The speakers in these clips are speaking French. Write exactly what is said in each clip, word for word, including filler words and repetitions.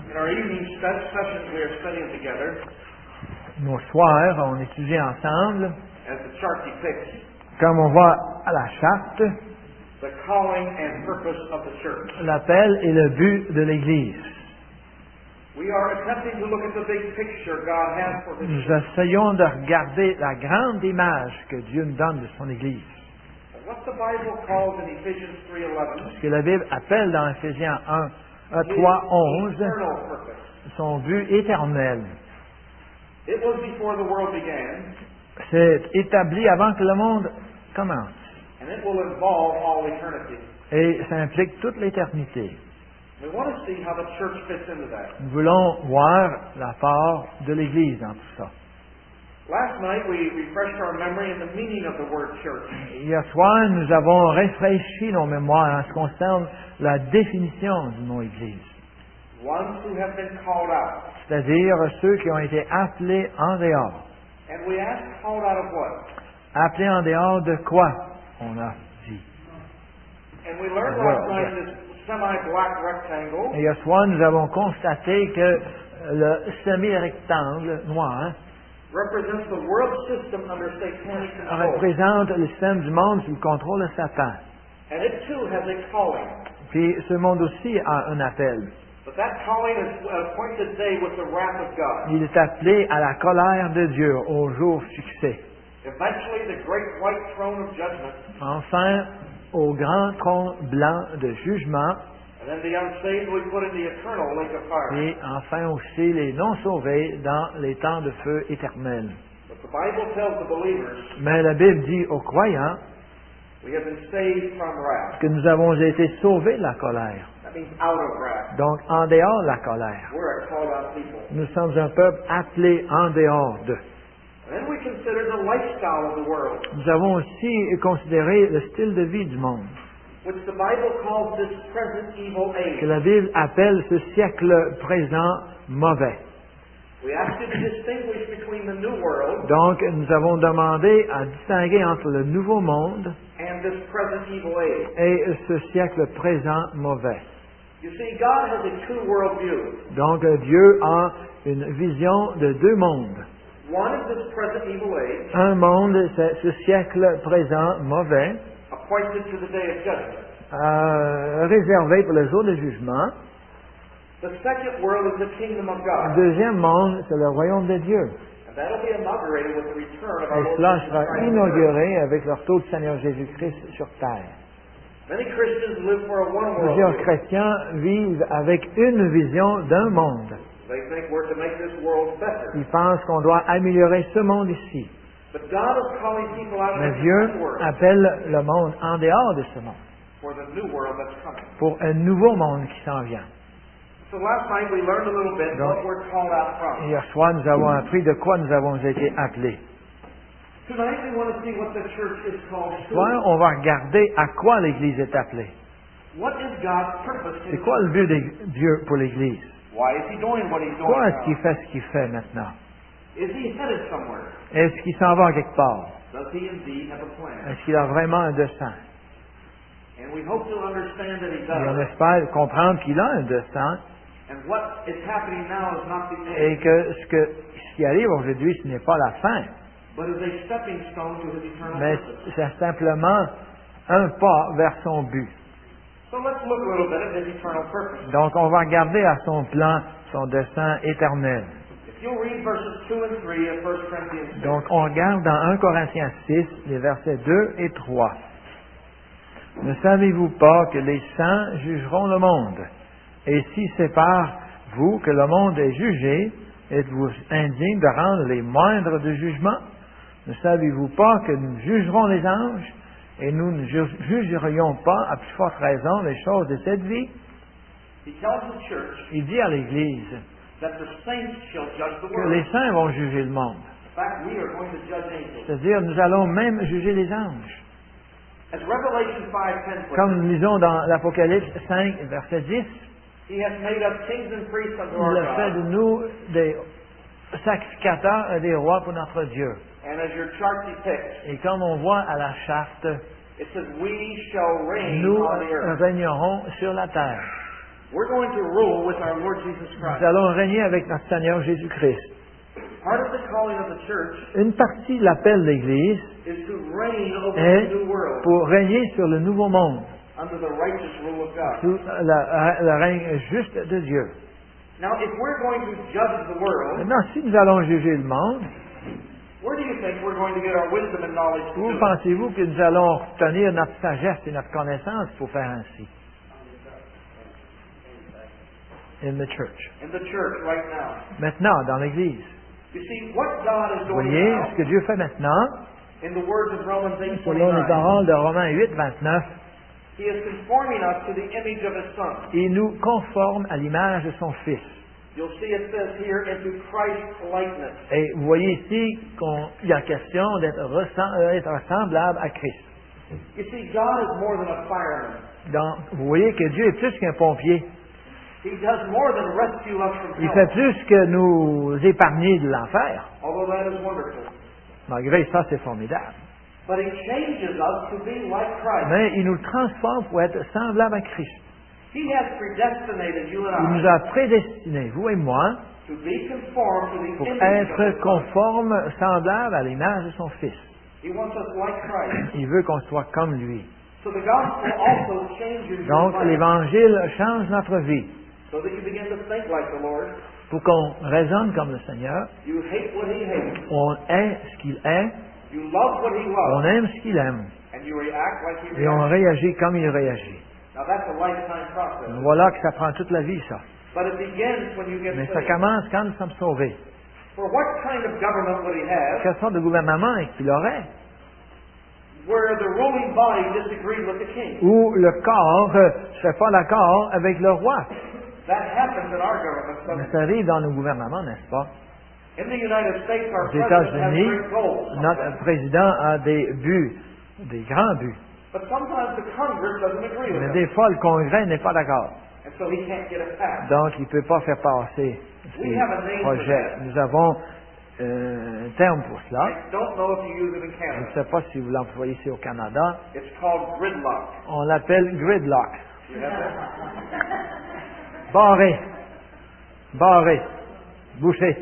In our evening sessions, we are studying together, Nos soirs, on étudie ensemble, as the chart depicts, comme on voit à la charte, the calling and purpose of the church. l'appel et le but de l'Église. We are attempting to look at the big picture God has for His Nous church. essayons de regarder la grande image que Dieu nous donne de son Église. What the Bible calls in Ephesians three eleven Ce que la Bible appelle dans Ephésiens un, trois, onze, eternal purpose. son but éternel. It was before the world began, C'est établi avant que le monde commence. and it will involve all eternity. Et ça implique toute l'éternité. We want to see how the church fits into that. Nous voulons voir la part de l'Église dans tout ça. Last night we refreshed our memory in the meaning of the word church. Hier soir, nous avons rafraîchi nos mémoires en ce qui concerne la définition du mot Église. Ones who have been called out. C'est-à-dire ceux qui ont été appelés en dehors. And we asked, called out of what? Appelés en dehors de quoi? On a dit. And we learned Well, last night this semi-black rectangle Et hier soir, nous avons constaté que le semi-rectangle noir represents the world system under satanic control. représente le système du monde sous le contrôle de Satan. And it too has a calling. Puis ce monde aussi a un appel. But that calling is appointed day with the wrath of God. Il est appelé à la colère de Dieu au jour fixé. Eventually the great white throne of judgment. Enfin, au grand trône blanc de jugement, And then the unsaved will be put in the eternal lake of fire. et enfin aussi les non-sauvés dans les temps de feu éternel. But the Bible tells the believers Mais la Bible dit aux croyants we have been saved from wrath. que nous avons été sauvés de la colère. That means out of wrath. Donc, en dehors de la colère. We're a called out people. Nous sommes un peuple appelé en dehors d'eux. And then we consider the lifestyle of the world, Nous avons aussi considéré le style de vie du monde, which the Bible calls this present evil que age. la Bible appelle ce siècle présent mauvais. We asked you to distinguish between the new world Donc, nous avons demandé à distinguer entre le nouveau monde and this present evil age. et ce siècle présent mauvais. You see, God has a two world view. Donc, Dieu a une vision de deux mondes. One is this present evil age, Un monde, c'est ce siècle présent mauvais, appointed to the day of judgment. euh, réservé pour le jour de jugement. The second world is the kingdom of Le God. deuxième monde, c'est le royaume de Dieu. And that'll be inaugurated with the return of our Et Lord cela Jesus sera Christ. inauguré avec le retour du Seigneur Jésus-Christ sur terre. Many Christians live for a one Plusieurs world view. chrétiens vivent avec une vision d'un monde. They think we're to make this world better. Ils pensent qu'on doit améliorer ce monde ici. But God is calling people out Mais of Dieu the world appelle le monde en dehors de ce monde, for the new world that's coming. pour un nouveau monde qui s'en vient. So last night we learned a little bit Donc, what we're called out from. Hier soir, nous avons appris de quoi nous avons été appelés. Tonight we want to see what the church is called Ce soir, to. on va regarder à quoi l'Église est appelée. What is God's purpose in C'est quoi le but de Dieu pour l'Église? Why is He doing what He's doing Pourquoi est-ce qu'il now? fait ce qu'il fait maintenant? Is He headed somewhere? Est-ce qu'il s'en va quelque part? Does He indeed have a plan? Est-ce qu'il a vraiment un dessein? And we hope to understand that He Et on does. espère comprendre qu'il a un dessein And what is happening now is not the et end, que ce, que ce qui arrive aujourd'hui, ce n'est pas la fin, but is a stepping stone to His eternal mais purpose. c'est simplement un pas vers son but. So let's look a little bit at His eternal purpose. Donc, on va regarder à son plan, son dessein éternel. If you'll read verses two and three of First Corinthians six, Donc, on regarde dans un Corinthiens six, les versets deux et trois. Ne savez-vous pas que les saints jugeront le monde? Et si c'est par vous que le monde est jugé, êtes-vous indigne de rendre les moindres de jugement? Ne savez-vous pas que nous jugerons les anges? Et nous ne ju- jugerions pas, à plus forte raison, les choses de cette vie? He tells the church Il dit à l'Église that the saints shall judge the que world. les saints vont juger le monde. In fact, we are going to judge angels. C'est-à-dire, nous allons même juger les anges. As Revelation five ten puts Comme it, nous lisons dans l'Apocalypse cinq, verset dix, He has made us kings and priests unto il our a fait de God. nous des sacrificateurs et des rois pour notre Dieu. And as your chart depicts, Et comme on voit à la charte, it says, we shall reign nous on the earth. régnerons sur la terre. We're going to rule with our Lord Jesus Nous Christ. allons régner avec notre Seigneur Jésus-Christ. Part of the calling of the church Une partie de l'appel de l'Église is to reign over est the new world pour régner sur le nouveau monde, under the righteous rule of God. sous la- le règne juste de Dieu. Now, if we're going to judge the world, Maintenant, si nous allons juger le monde, where do you think we're going to get our wisdom and knowledge to où do it? pensez-vous que nous allons obtenir notre sagesse et notre connaissance pour faire ainsi? In the church. In the church right now. Maintenant, dans l'Église. You see, what God is Vous doing voyez, now, ce que Dieu fait maintenant, in the words of Romans eight selon les twenty-nine, paroles de Romains huit, vingt-neuf, He is conforming us to the image of His Son. il nous conforme à l'image de son Fils. You'll see it says here, into Christ's likeness. Et vous voyez ici qu'il y a question d'être ressem- euh, être semblable à Christ. You see, God is more than a fireman. Donc, vous voyez que Dieu est plus qu'un pompier. He does more than rescue us from Il hell. fait plus que nous épargner de l'enfer. Although that is wonderful. Malgré ça, c'est formidable. But He changes us to be like Christ. Mais il nous transforme pour être semblable à Christ. He has predestinated you Il and nous I a prédestinés, vous et moi, to be conformed to the pour image of être His Son. conformes, semblables à l'image de son Fils. He wants us like Christ. Il veut qu'on soit comme lui. So the gospel also changes your Donc, life l'Évangile change notre vie so that you begin to think like the Lord. pour qu'on raisonne comme le Seigneur. You hate what He hates. On est ce qu'il est, You love what He on loves. aime ce qu'il aime, And you react like He et on reacts. réagit comme il réagit. Now that's a lifetime process. Voilà que ça prend toute la vie, ça. But it begins when you get Mais ça saved. commence quand nous sommes sauvés. For what kind of government would He have Quelle sorte de gouvernement qu'il aurait? where the ruling body disagreed with the king? Où le corps ne serait pas d'accord avec le roi. That happens in our government. Mais doesn't ça arrive dans nos gouvernements, n'est-ce pas? it? In the United States, our Aux president has États-Unis, great goals. notre président a des buts, des grands buts. But sometimes the Congress doesn't agree with Mais him. des fois, le Congrès n'est pas d'accord. And so he can't get it passed. Donc, il ne peut pas faire passer We ses have a name for projets. that. Nous avons euh, un terme pour cela. I don't know if you use it in Je ne Canada. sais pas si vous l'employez ici au Canada. It's called gridlock. On l'appelle gridlock. You have that? Barré. Barré. Bouché.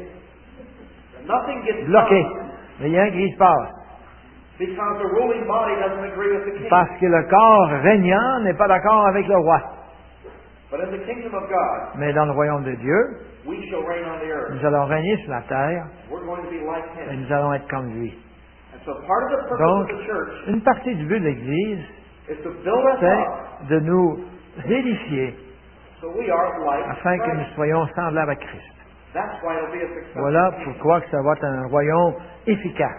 Nothing gets Bloqué. done Il n'y a rien qui se passe. because the ruling body doesn't agree with the king. Parce que le corps régnant n'est pas d'accord avec le roi. But in the kingdom of God, Mais dans le royaume de Dieu, we shall reign on the earth. nous allons régner sur la terre We're going to be like et him. nous allons être comme lui. And so part of the purpose Donc, of the church une partie du but de l'Église, is to build us up c'est de nous édifier so we are like afin que nous Christ. soyons semblables à Christ. That's why it'll be a successful Voilà kingdom. pourquoi que ça va être un royaume efficace.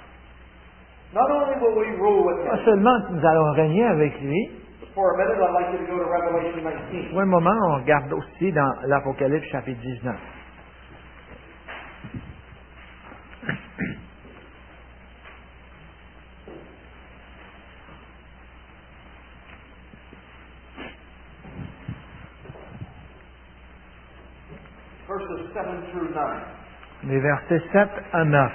Not only will we rule with Pas him, seulement que nous allons régner avec lui, but for a minute I'd like you to go to Revelation nineteen. pour un moment, on regarde aussi dans l'Apocalypse chapitre dix-neuf. Verses seven through nine. Les versets sept à neuf.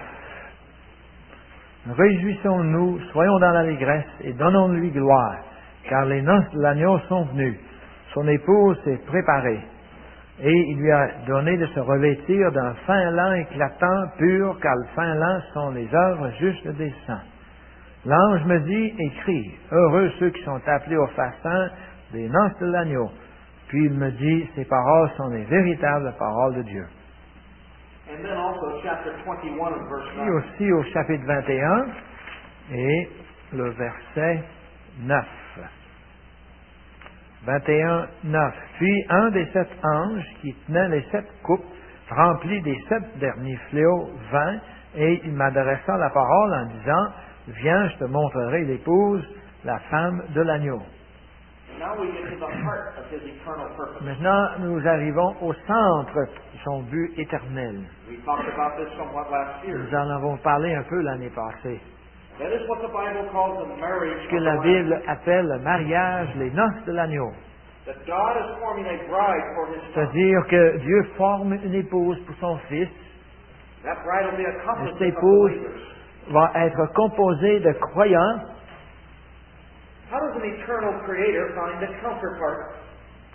Réjouissons-nous, soyons dans l'allégresse et donnons-lui gloire, car les noces de l'agneau sont venues. Son épouse s'est préparée, et il lui a donné de se revêtir d'un fin lin éclatant, pur, car le fin lin sont les œuvres justes des saints. L'ange me dit, écris, heureux ceux qui sont appelés au fasten des noces de l'agneau. Puis il me dit, ces paroles sont les véritables paroles de Dieu. And then also chapter twenty-one and verse Puis nine. aussi au chapitre vingt et un et le verset neuf. vingt et un, neuf. Puis un des sept anges qui tenait les sept coupes remplies des sept derniers fléaux vint et il m'adressa la parole en disant, viens, je te montrerai l'épouse, la femme de l'agneau. Now we get to the heart of his eternal purpose. Maintenant, nous arrivons au centre de son but éternel. We talked about this somewhat last year. Nous en avons parlé un peu l'année passée. That is what the Bible calls the marriage Ce que of the la Lamb. Bible appelle le mariage, les noces de l'agneau. That God is forming a bride for his son. C'est-à-dire que Dieu forme une épouse pour son fils. That bride will be a Cette composite of épouse believers. va être composée de croyants. How does an eternal creator find a counterpart?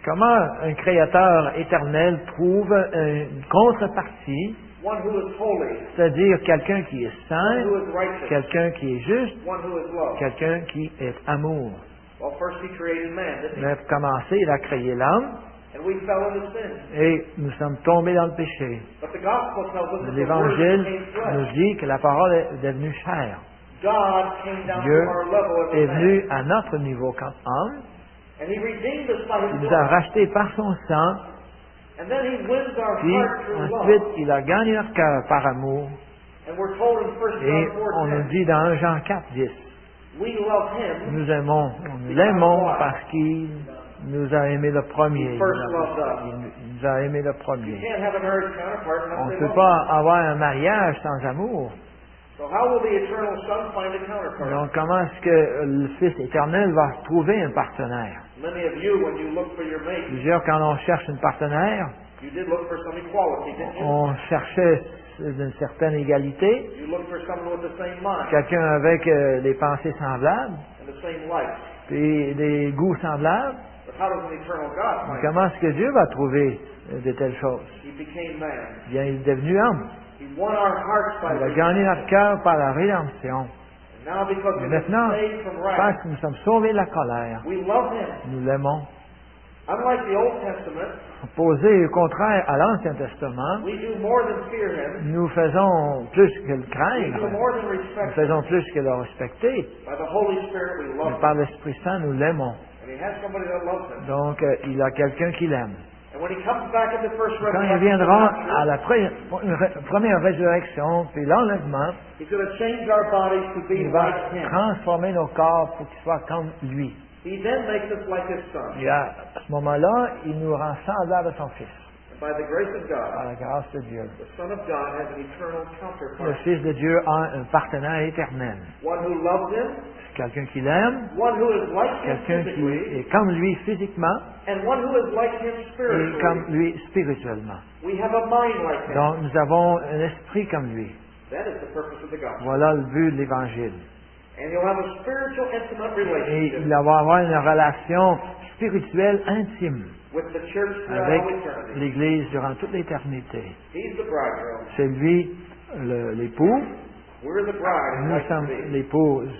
Comment un créateur éternel trouve une contrepartie, one who is holy, c'est-à-dire quelqu'un qui est one saint, who is righteous, quelqu'un qui est juste, one who is love? quelqu'un qui est amour. Well, first he created man, didn't he? Mais pour commencer, il a créé l'homme And we fell into sin. et nous sommes tombés dans le péché. But the gospel tells us that the word L'Évangile became nous flesh. dit que la parole est devenue chair. God came down Dieu to our level as est a man. venu à notre niveau comme homme. And he redeemed us by Il his nous a blood. rachetés par son sang. And then he wins our Puis heart through ensuite, love. il a gagné notre cœur par amour. And we're told in First Et John four on nous ten, dit dans un Jean quatre, dix, we love him nous aimons, nous l'aimons parce qu'il nous a aimé le premier. Il nous a, il nous a aimé le You premier. can't have a marriage counterpart On unless ne they peut love pas avoir un mariage sans amour. you. So how will the eternal Son find a counterpart? Donc comment est-ce que le Fils éternel va trouver un partenaire? Many of you, when you look for your mate, Plusieurs, quand on cherche une partenaire, you did look for some equality, didn't you? on cherchait une certaine égalité, You looked for someone with the same mind quelqu'un avec euh, des pensées semblables, and the same likes. puis des goûts semblables. But how does an eternal God find it? Comment est-ce que Dieu va trouver euh, de telles choses? He became man. Bien, il est devenu homme. He won our hearts by Il a the gagné notre cœur par la rédemption. And now because Et we've been maintenant, saved from parce wrath, que nous sommes sauvés de la colère, we love him. nous l'aimons. Unlike the Old Testament, Opposé au contraire à l'Ancien Testament, we do more than fear him. nous faisons plus que le We do craindre, more than nous respect him. faisons plus que le respecter, By the Holy Spirit, we mais love him. par l'Esprit Saint, nous l'aimons. And he has somebody that loves him. Donc, euh, il a quelqu'un qui l'aime. And when he comes back in the first Quand il resurrection, viendra à la pre- première résurrection, puis l'enlèvement, he's going to change our bodies to be il va like him. transformer nos corps pour qu'ils soient comme lui. He then makes us like his son. Et à ce moment-là, il nous rend semblables à son Fils, And by the grace of par God, la grâce de Dieu. the Son of God has an eternal Le counterpart. Fils de Dieu a un partenaire éternel. One who loves him, Quelqu'un qui l'aime, one who is like him quelqu'un qui physically, est comme lui physiquement and one who is like him et spiritually. comme lui spirituellement. We have a mind like him. Donc, nous avons un esprit comme lui. That is the purpose of the gospel. Voilà le but de l'Évangile. And you'll have a spiritual, intimate Et relationship il va avoir une relation spirituelle intime with the church throughout avec all eternity. l'Église durant toute l'éternité. He's the bridegroom. C'est lui le- l'époux, We're the bride. and nous like to sommes be. l'épouse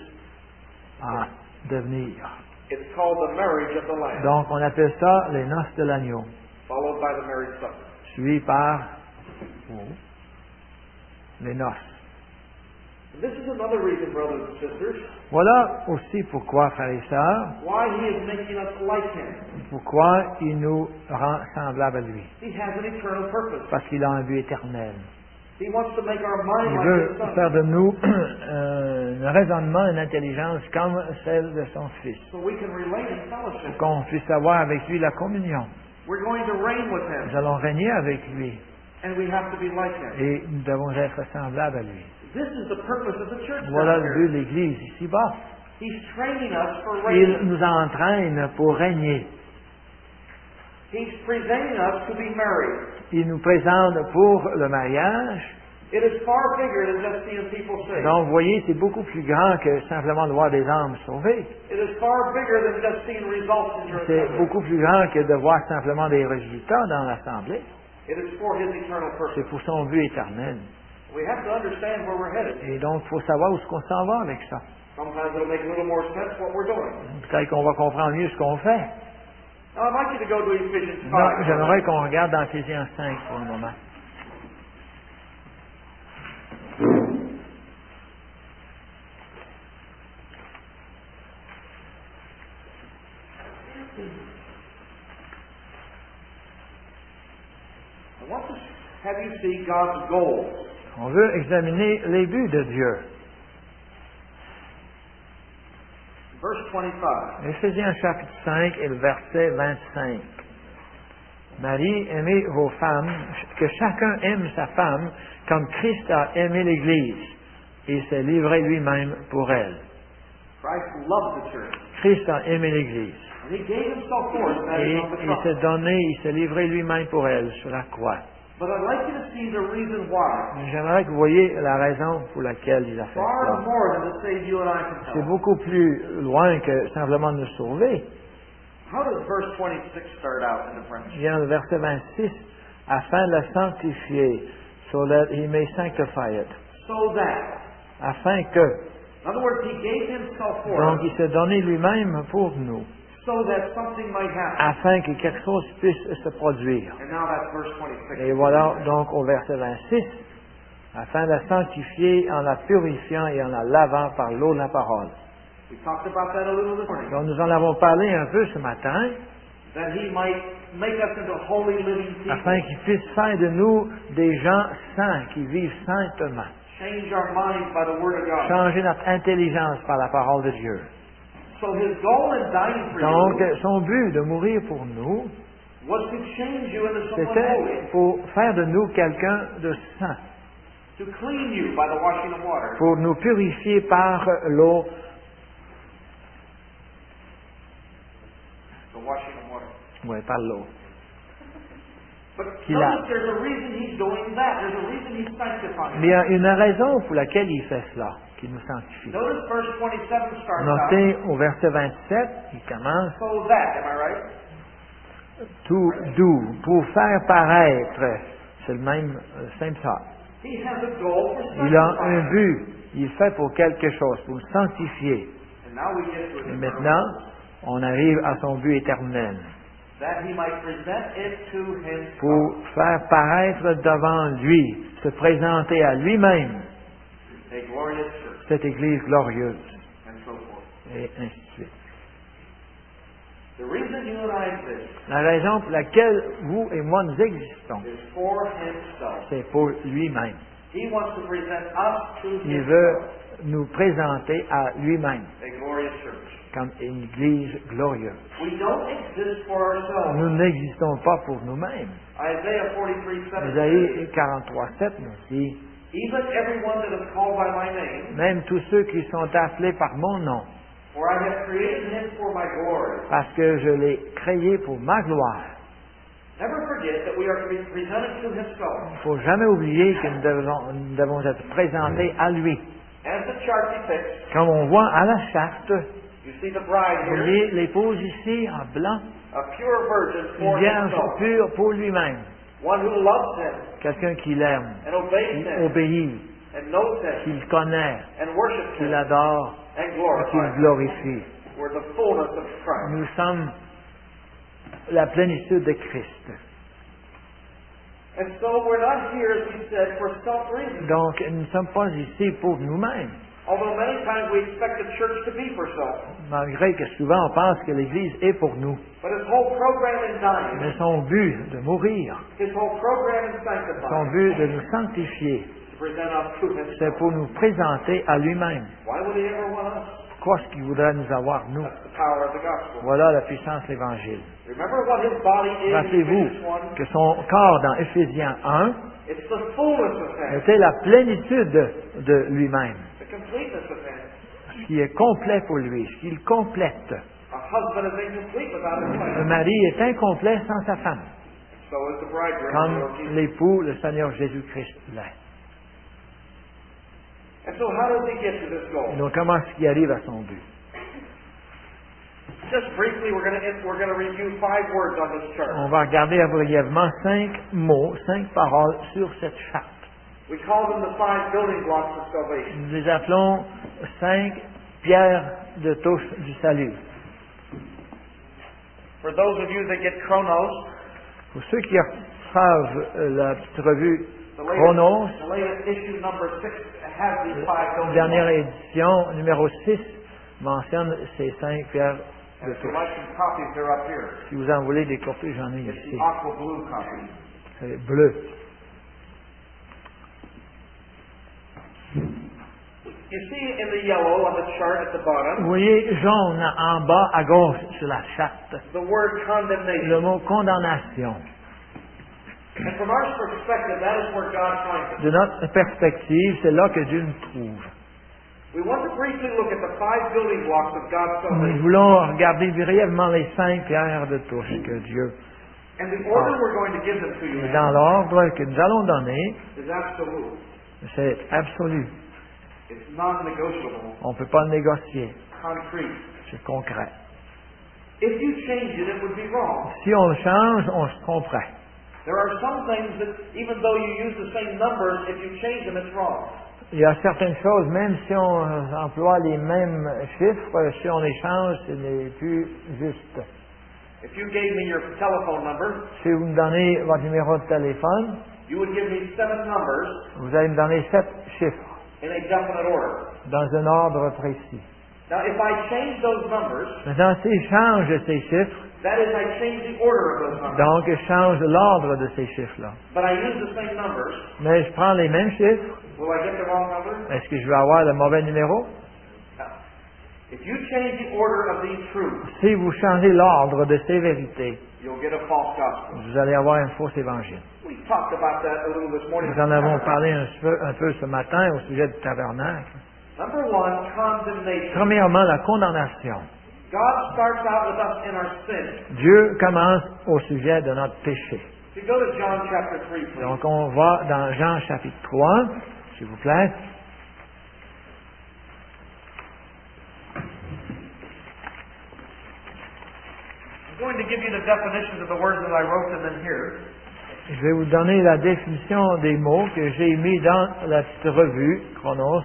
à devenir. It's called the marriage of the Lamb, Donc on appelle ça les noces de l'agneau, followed by the marriage supper. suivi par oh, les noces. And this is another reason, brothers and sisters, Voilà aussi pourquoi, frères et sœurs, why he is making us like him. pourquoi il nous rend semblables à lui. He has an eternal purpose. Parce qu'il a un but éternel. He wants to make our mind Il like veut his son, faire de nous un raisonnement, une intelligence comme celle de son Fils. so we can relate in Pour fellowship. qu'on puisse avoir avec lui la communion. We're going to reign with Nous him, allons régner avec lui and we have to be like him. et nous devons être semblables à lui. This is the purpose of the church. Voilà down le here. but de l'Église ici-bas. He's training us for Il reigning. nous entraîne pour régner. He's presenting us to be married. Il nous présente pour le mariage. It is far bigger than just seeing people saved. Donc, vous voyez, c'est beaucoup plus grand que simplement de voir des âmes sauvées. It is far bigger than just seeing results in your C'est assembly. beaucoup plus grand que de voir simplement des résultats dans l'Assemblée. It is for His eternal purpose. C'est pour son but éternel. We have to understand where we're headed. Et donc, il faut savoir où est-ce qu'on s'en va avec ça. Sometimes it'll make a little more sense what we're doing. Peut-être qu'on va comprendre mieux ce qu'on fait. Now, I'd like you to go to Ephesians Non, five. j'aimerais qu'on regarde dans Éphésiens cinq pour le moment. I want to have you see God's goals. On veut examiner les buts de Dieu. Verse twenty-five. Éphésiens chapitre cinq et le verset vingt-cinq. Marie, aimez vos femmes, que chacun aime sa femme comme Christ a aimé l'Église et s'est livré lui-même pour elle. Christ loved the church. Christ a aimé l'Église And He gave Himself for us, that et is on the il cross. s'est donné, il s'est livré lui-même pour elle sur la croix. But I'd like you to see the reason why. J'aimerais que vous voyez la raison pour laquelle il a fait Far cela. more than to save you and I from C'est hell. beaucoup plus loin que simplement nous sauver. How does verse twenty-six start out in the French? Bien, le verset vingt-six, afin de le sanctifier, so that he may sanctify it. So that. Afin que. In other words, he gave himself for Donc, us il s'est donné lui-même pour nous, so that something might happen. afin que quelque chose puisse se produire. And now that's verse twenty-six. Et voilà donc au verset vingt-six, afin de la sanctifier en la purifiant et en la lavant par l'eau de la parole. We talked about that a little this morning. Donc nous en avons parlé un peu ce matin, That he might make us into holy living people. afin qu'il puisse faire de nous des gens saints, qui vivent saintement. Change our minds by the Word of God. Changer notre intelligence par la parole de Dieu. So his goal in dying for Donc you son but de mourir pour nous, was to change you into someone c'était holy. pour faire de nous quelqu'un de saint, To clean you by the washing of water. pour nous purifier par l'eau, The washing of water. oui, par l'eau. But Qu'il a- notice there's a reason he's doing that. There's a reason he's sanctifying. Mais il y a une raison pour laquelle il fait cela, qui nous sanctifie. Notice verse twenty-seven starts Notez au verset vingt-sept, il commence out. So that, am I right? tout doux, pour faire paraître, c'est le même euh, simple ça. He has a goal for Il a un sanctifying. but, il fait pour quelque chose, pour le sanctifier. And now we get to Et it. maintenant, on arrive à son but éternel, That he might present it to himself. pour faire paraître devant lui, se présenter à lui-même A glorious church. cette Église glorieuse, And so forth. et ainsi de suite. The reason you and I exist La raison pour laquelle vous et moi nous existons, is for himself. c'est pour lui-même. He wants to present us to Il veut himself. nous présenter à lui-même A glorious church. comme une Église glorieuse. We don't exist for ourselves. Nous n'existons pas pour nous-mêmes. Isaiah forty-three seven. Isaïe quarante-trois sept nous dit, Even everyone that is called by my name, même tous ceux qui sont appelés par mon nom, for I have created him for my glory. parce que je l'ai créé pour ma gloire. Never forget that we are to be presented to Il himself. ne faut jamais oublier que nous devons, nous devons être présentés à lui. As the chart depicts, Comme on voit à la charte, you see the bride vous here, voyez l'épouse ici en blanc, a pure virgin une for vierge himself. pure pour lui-même, One who loves him quelqu'un qui l'aime, and obeys qui him obéit, and knows him qui le connaît, and worships qui him l'adore, and et qui glorifies le him. glorifie. We're the fullness of Christ. Nous sommes la plénitude de Christ. And so we're not here, as we said, for self-reasons. Donc, nous ne sommes pas ici pour nous-mêmes, Although many times we expect the church to be for self. malgré que souvent on pense que l'Église est pour nous. But his whole program in dying, Mais son but de mourir, his whole program in son sanctifying, but de nous sanctifier, to present us to c'est himself. pour nous présenter à lui-même. Why would he ever want us? Quoi ce qu'il voudrait nous avoir, nous? That's the power of the gospel. Voilà la puissance de l'Évangile. Remember what his body is in Rappelez-vous Ephesians one? que son corps dans Éphésiens un It's the fullness of him, était la plénitude de lui-même, the completeness of him. ce qui est complet pour lui, ce qu'il complète. A husband is incomplete without his Un wife. mari est incomplet sans sa femme, So is the bridegroom, the comme Lord Jesus. l'époux, le Seigneur Jésus-Christ, l'est. And so how does he get to this goal? Et donc, comment est-ce qu'il arrive à son but? Just briefly, we're going to we're going to review five words on this chart. On va regarder brièvement cinq mots, cinq paroles sur cette charte. We call them the five building blocks of salvation. Nous les appelons cinq pierres de touche du salut. For those of you that get Chronos, Pour ceux qui reçoivent euh, la petite revue the Chronos, latest, the latest issue number six has these five la building dernière blocks. édition, numéro six, mentionne ces cinq pierres And de if you touche. like some copies, they're up here. Si vous en voulez des copies, j'en ai It's ici. the aqua blue copy. C'est bleu. You see in the yellow on the chart at the Vous bottom, voyez jaune en bas à gauche sur la charte, the word le condemnation. mot condamnation. And from our perspective, that is where God finds us. De notre perspective, c'est là que Dieu nous trouve. We want to briefly look at the five building blocks of God's Nous salvation. voulons regarder brièvement les cinq pierres de touche que Dieu, And the order we're going to give them to you et in dans l'ordre que nous allons donner, is absolute. c'est absolu. It's non-negotiable, On ne peut pas le négocier. concrete. C'est concret. If you change it, it would be wrong. Si on le change, on se tromperait. There are some things that, even though you use the same numbers, if you change them, it's wrong. Il y a certaines choses, même si on euh, emploie les mêmes chiffres, si on les change, ce n'est plus juste. If you gave me your telephone number, Si vous me donnez votre numéro de téléphone, you would give me seven numbers vous allez me donner sept chiffres in a definite order. dans un ordre précis. Now, if I change those numbers, Maintenant, si je change ces chiffres, that is, I change the order of those numbers. donc je change l'ordre de ces chiffres-là. But I use the same numbers. Mais je prends les mêmes chiffres, Will I get the wrong number? est-ce que je vais avoir le mauvais numéro? No. If you change the order of these truths, Si vous changez l'ordre de ces vérités, you'll get a false gospel. vous allez avoir un faux évangile. We talked about that a little this morning. Nous en avons parlé un peu, un peu ce matin au sujet du tabernacle. Number one, condemnation. Premièrement, la condamnation. God starts out with us in our sin. Dieu commence au sujet de notre péché. If you go to John chapter three, please. Donc, on va dans Jean chapitre trois, s'il vous plaît. I'm going to give you the definitions of the words that I wrote them in here. Je vais vous donner la définition des mots que j'ai mis dans la petite revue, Chronos.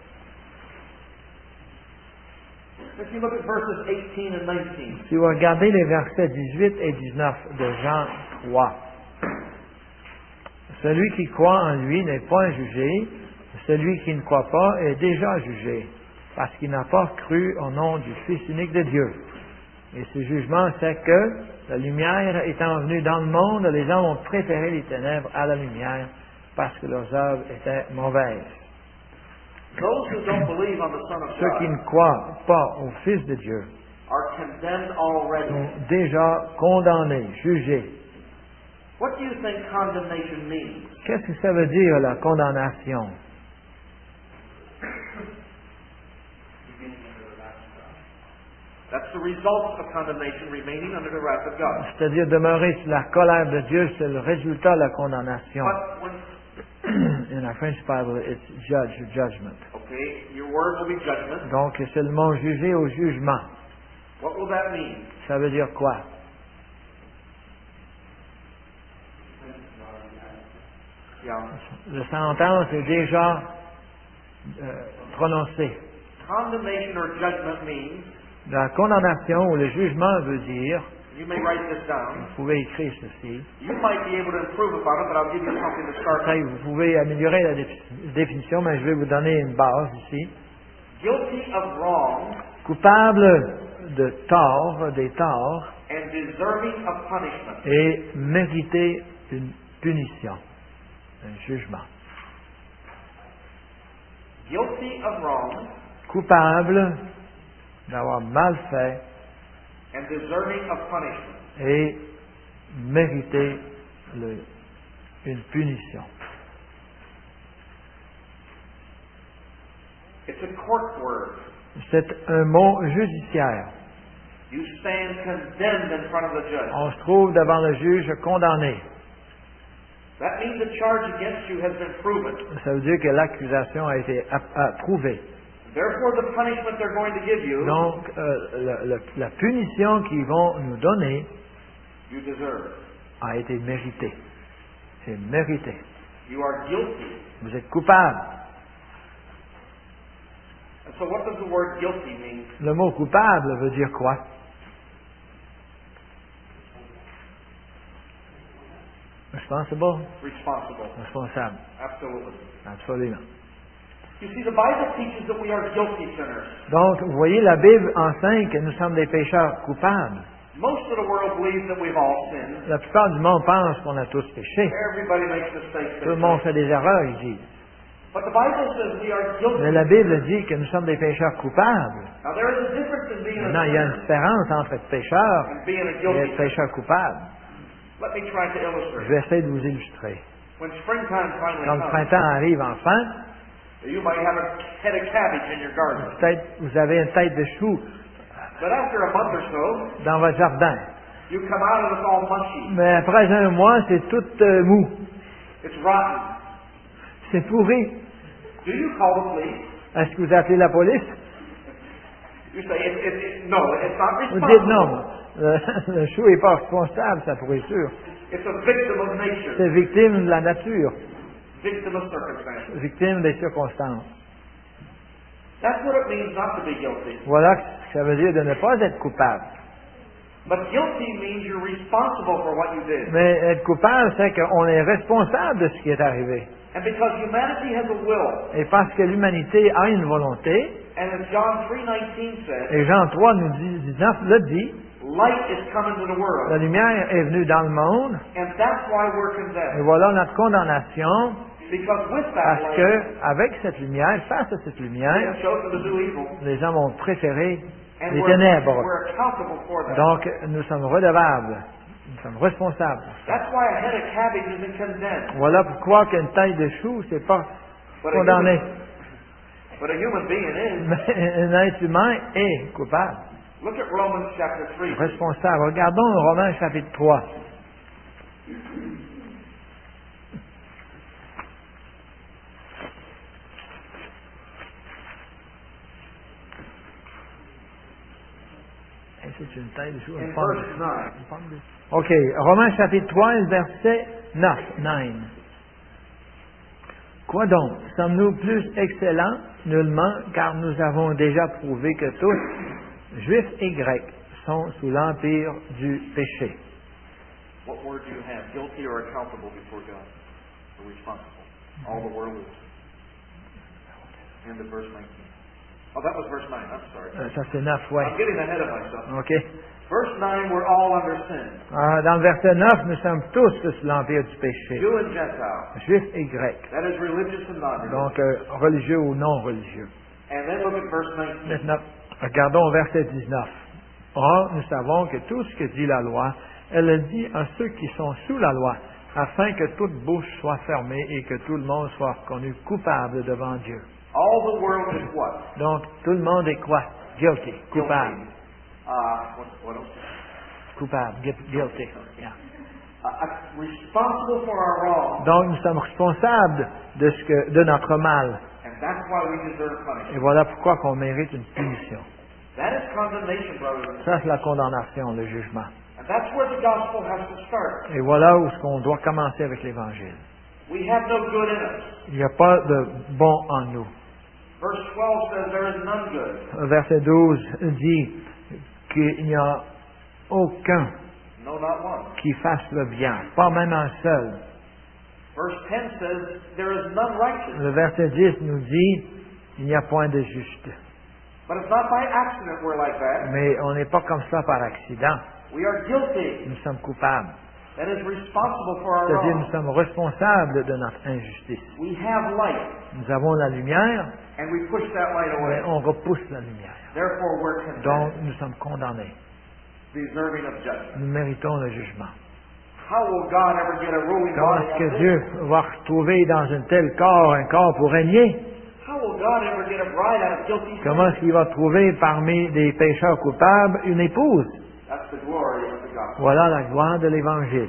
If you look at verses eighteen and nineteen. Si vous regardez les versets dix-huit et dix-neuf de Jean trois. Celui qui croit en lui n'est pas jugé, celui qui ne croit pas est déjà jugé, parce qu'il n'a pas cru au nom du Fils unique de Dieu. Et ce jugement, c'est que la lumière étant venue dans le monde, les hommes ont préféré les ténèbres à la lumière, parce que leurs œuvres étaient mauvaises. Those who don't believe on the Son of Ceux qui God ne croient pas au Fils de Dieu are condemned already. sont déjà condamnés, jugés. What do you think condemnation means? Qu'est-ce que ça veut dire, la condamnation? That's the result of condemnation, remaining under the wrath of God. C'est-à-dire demeurer sous la colère de Dieu, c'est le résultat de la condamnation. But when, In our French Bible, it's judge or judgment. okay, your word will be judgment. Donc, c'est le mot jugé au jugement. What will that mean? Ça veut dire quoi? Yeah. La sentence est déjà euh, prononcée. Condemnation or judgment means, La condamnation ou le jugement veut dire, you may write this down, vous pouvez écrire ceci, you might be able to improve upon it, but I'll give you something to start après with. vous pouvez améliorer la dé- définition, mais je vais vous donner une base ici. Guilty of wrong Coupable de tort, des torts, and deserving of punishment. et mériter une punition, un jugement. Guilty of wrong Coupable d'avoir mal fait and deserving of punishment. et mériter le- une punition. It's a court word. C'est un mot judiciaire. You stand condemned in front of the judge. On se trouve devant le juge condamné. That means the charge against you has been proven. Ça veut dire que l'accusation a été app- approuvée. Therefore, the punishment they're going to give you, Donc, euh, le- le- la punition qu'ils vont nous donner you deserve. a été méritée. C'est mérité. You are guilty. Vous êtes coupable. And so what does the word guilty mean? Le mot coupable veut dire quoi? Responsible? Responsible. Responsable. Absolutely. Absolument. You see, the Bible teaches that we are guilty sinners. Donc, vous voyez, la Bible enseigne que nous sommes des pécheurs coupables. Most of the world believes that we've all sinned. La plupart du monde pense qu'on a tous péché. Everybody makes mistakes. Tout le monde fait des erreurs, ils disent. But the Bible says we are guilty. Mais la Bible dit que nous sommes des pécheurs coupables. Now there is a difference in being a Maintenant, il y a une sinner différence entre être pécheur and being a et guilty être sinner. pécheur coupable. Let me try to Je illustrate. vais essayer de vous illustrer. When springtime finally Quand le comes, printemps arrive enfin, you might have a head of cabbage in your garden. peut-être vous avez une tête de chou But after a month or so, dans votre jardin. you come out and it's all mushy. Mais après un mois, c'est tout euh, mou. It's rotten. C'est pourri. Do you call the police? Est-ce que vous appelez la police? You say, it, it, it, no, it's not Vous dites responsible. non. Le, le chou n'est pas responsable, sa pourriture. It's a victim of nature, C'est victime de la nature, victim of circumstances. victime des circonstances. That's what it means not to be guilty. Voilà ce que ça veut dire de ne pas être coupable. But guilty means you're responsible for what you did. Mais être coupable, c'est qu'on est responsable de ce qui est arrivé. And because humanity has a will, Et parce que l'humanité a une volonté, and as John three nineteen says, et Jean trois nous dit, dix-neuf le dit, light is come into the la world, lumière est venue dans le monde, and that's why we're et condemned. voilà notre condamnation, Because with that parce light, que, avec cette lumière, face à cette we lumière, have chosen to do evil, les hommes ont préféré and les we're, ténèbres. we're accountable for that. Donc, nous sommes redevables, nous sommes responsables. That's why a head of cabbage isn't condemned. Voilà pourquoi qu'une taille de chou, c'est pas But a, condamné. human, but a human being is. Mais un être humain est coupable, Look at Romans chapter three. responsable. Regardons Romains chapitre trois. C'est une taille de chou. In une pomme verse de- nine. une pomme de- OK. Romains chapitre trois, verset neuf. neuf. Quoi donc? Sommes-nous plus excellents? Nullement, car nous avons déjà prouvé que tous, juifs et grecs, sont sous l'empire du péché. What word do you have? Guilty or accountable before God? Or responsible? All the world is. End of verse nineteen. Oh, that was verse nine. I'm sorry. Euh, ça, c'est neuf, ouais. I'm getting ahead of myself. OK. Verse nine, we're all under sin. Ah, dans le verset neuf, nous sommes tous sous l'empire du péché, Jew and Gentile. juifs et grecs, That is religious and non-religious. donc euh, religieux ou non religieux. And then look at verse nineteen. Maintenant, regardons au verset dix-neuf. Or, nous savons que tout ce que dit la loi, elle le dit à ceux qui sont sous la loi, afin que toute bouche soit fermée et que tout le monde soit reconnu coupable devant Dieu. All the world is what? Donc, tout le monde est quoi? Guilty, coupable, Guilty. Uh, what, what else? coupable, gu- guilty. Yeah. Uh, uh, responsible for our wrong. Donc, nous sommes responsables de ce que, de notre mal. And that's why we deserve punishment. Et voilà pourquoi qu'on mérite une punition. That is condemnation, brothers and sisters. Ça, c'est la condamnation, le jugement. And that's where the gospel has to start. Et voilà où ce qu'on doit commencer avec l'Évangile. We have no good in us. Il n'y a pas de bon en nous. Verse twelve says there is none good. Verset douze dit qu'il n'y a aucun No, not one. qui fasse le bien, pas même un seul. Verse ten says there is none righteous. Le verset dix nous dit il n'y a point de juste. But it's not by accident we're like that. Mais on n'est pas comme ça par accident. We are guilty. Nous sommes coupables. That is responsible for our C'est-à-dire nous wrong. sommes responsables de notre injustice. We have light, Nous avons la lumière, and we push that light mais away. on repousse la lumière. Therefore, we're condemned, Donc nous sommes condamnés. deserving of judgment. Nous méritons le jugement. How will God ever get a ruling Comment body est-ce like que this? Dieu va retrouver dans un tel corps un corps pour régner? How will God ever get a bride out of guilty Comment est-ce qu'il va trouver parmi des pécheurs coupables une épouse? That's the glory of the gospel. Voilà la gloire de l'Évangile.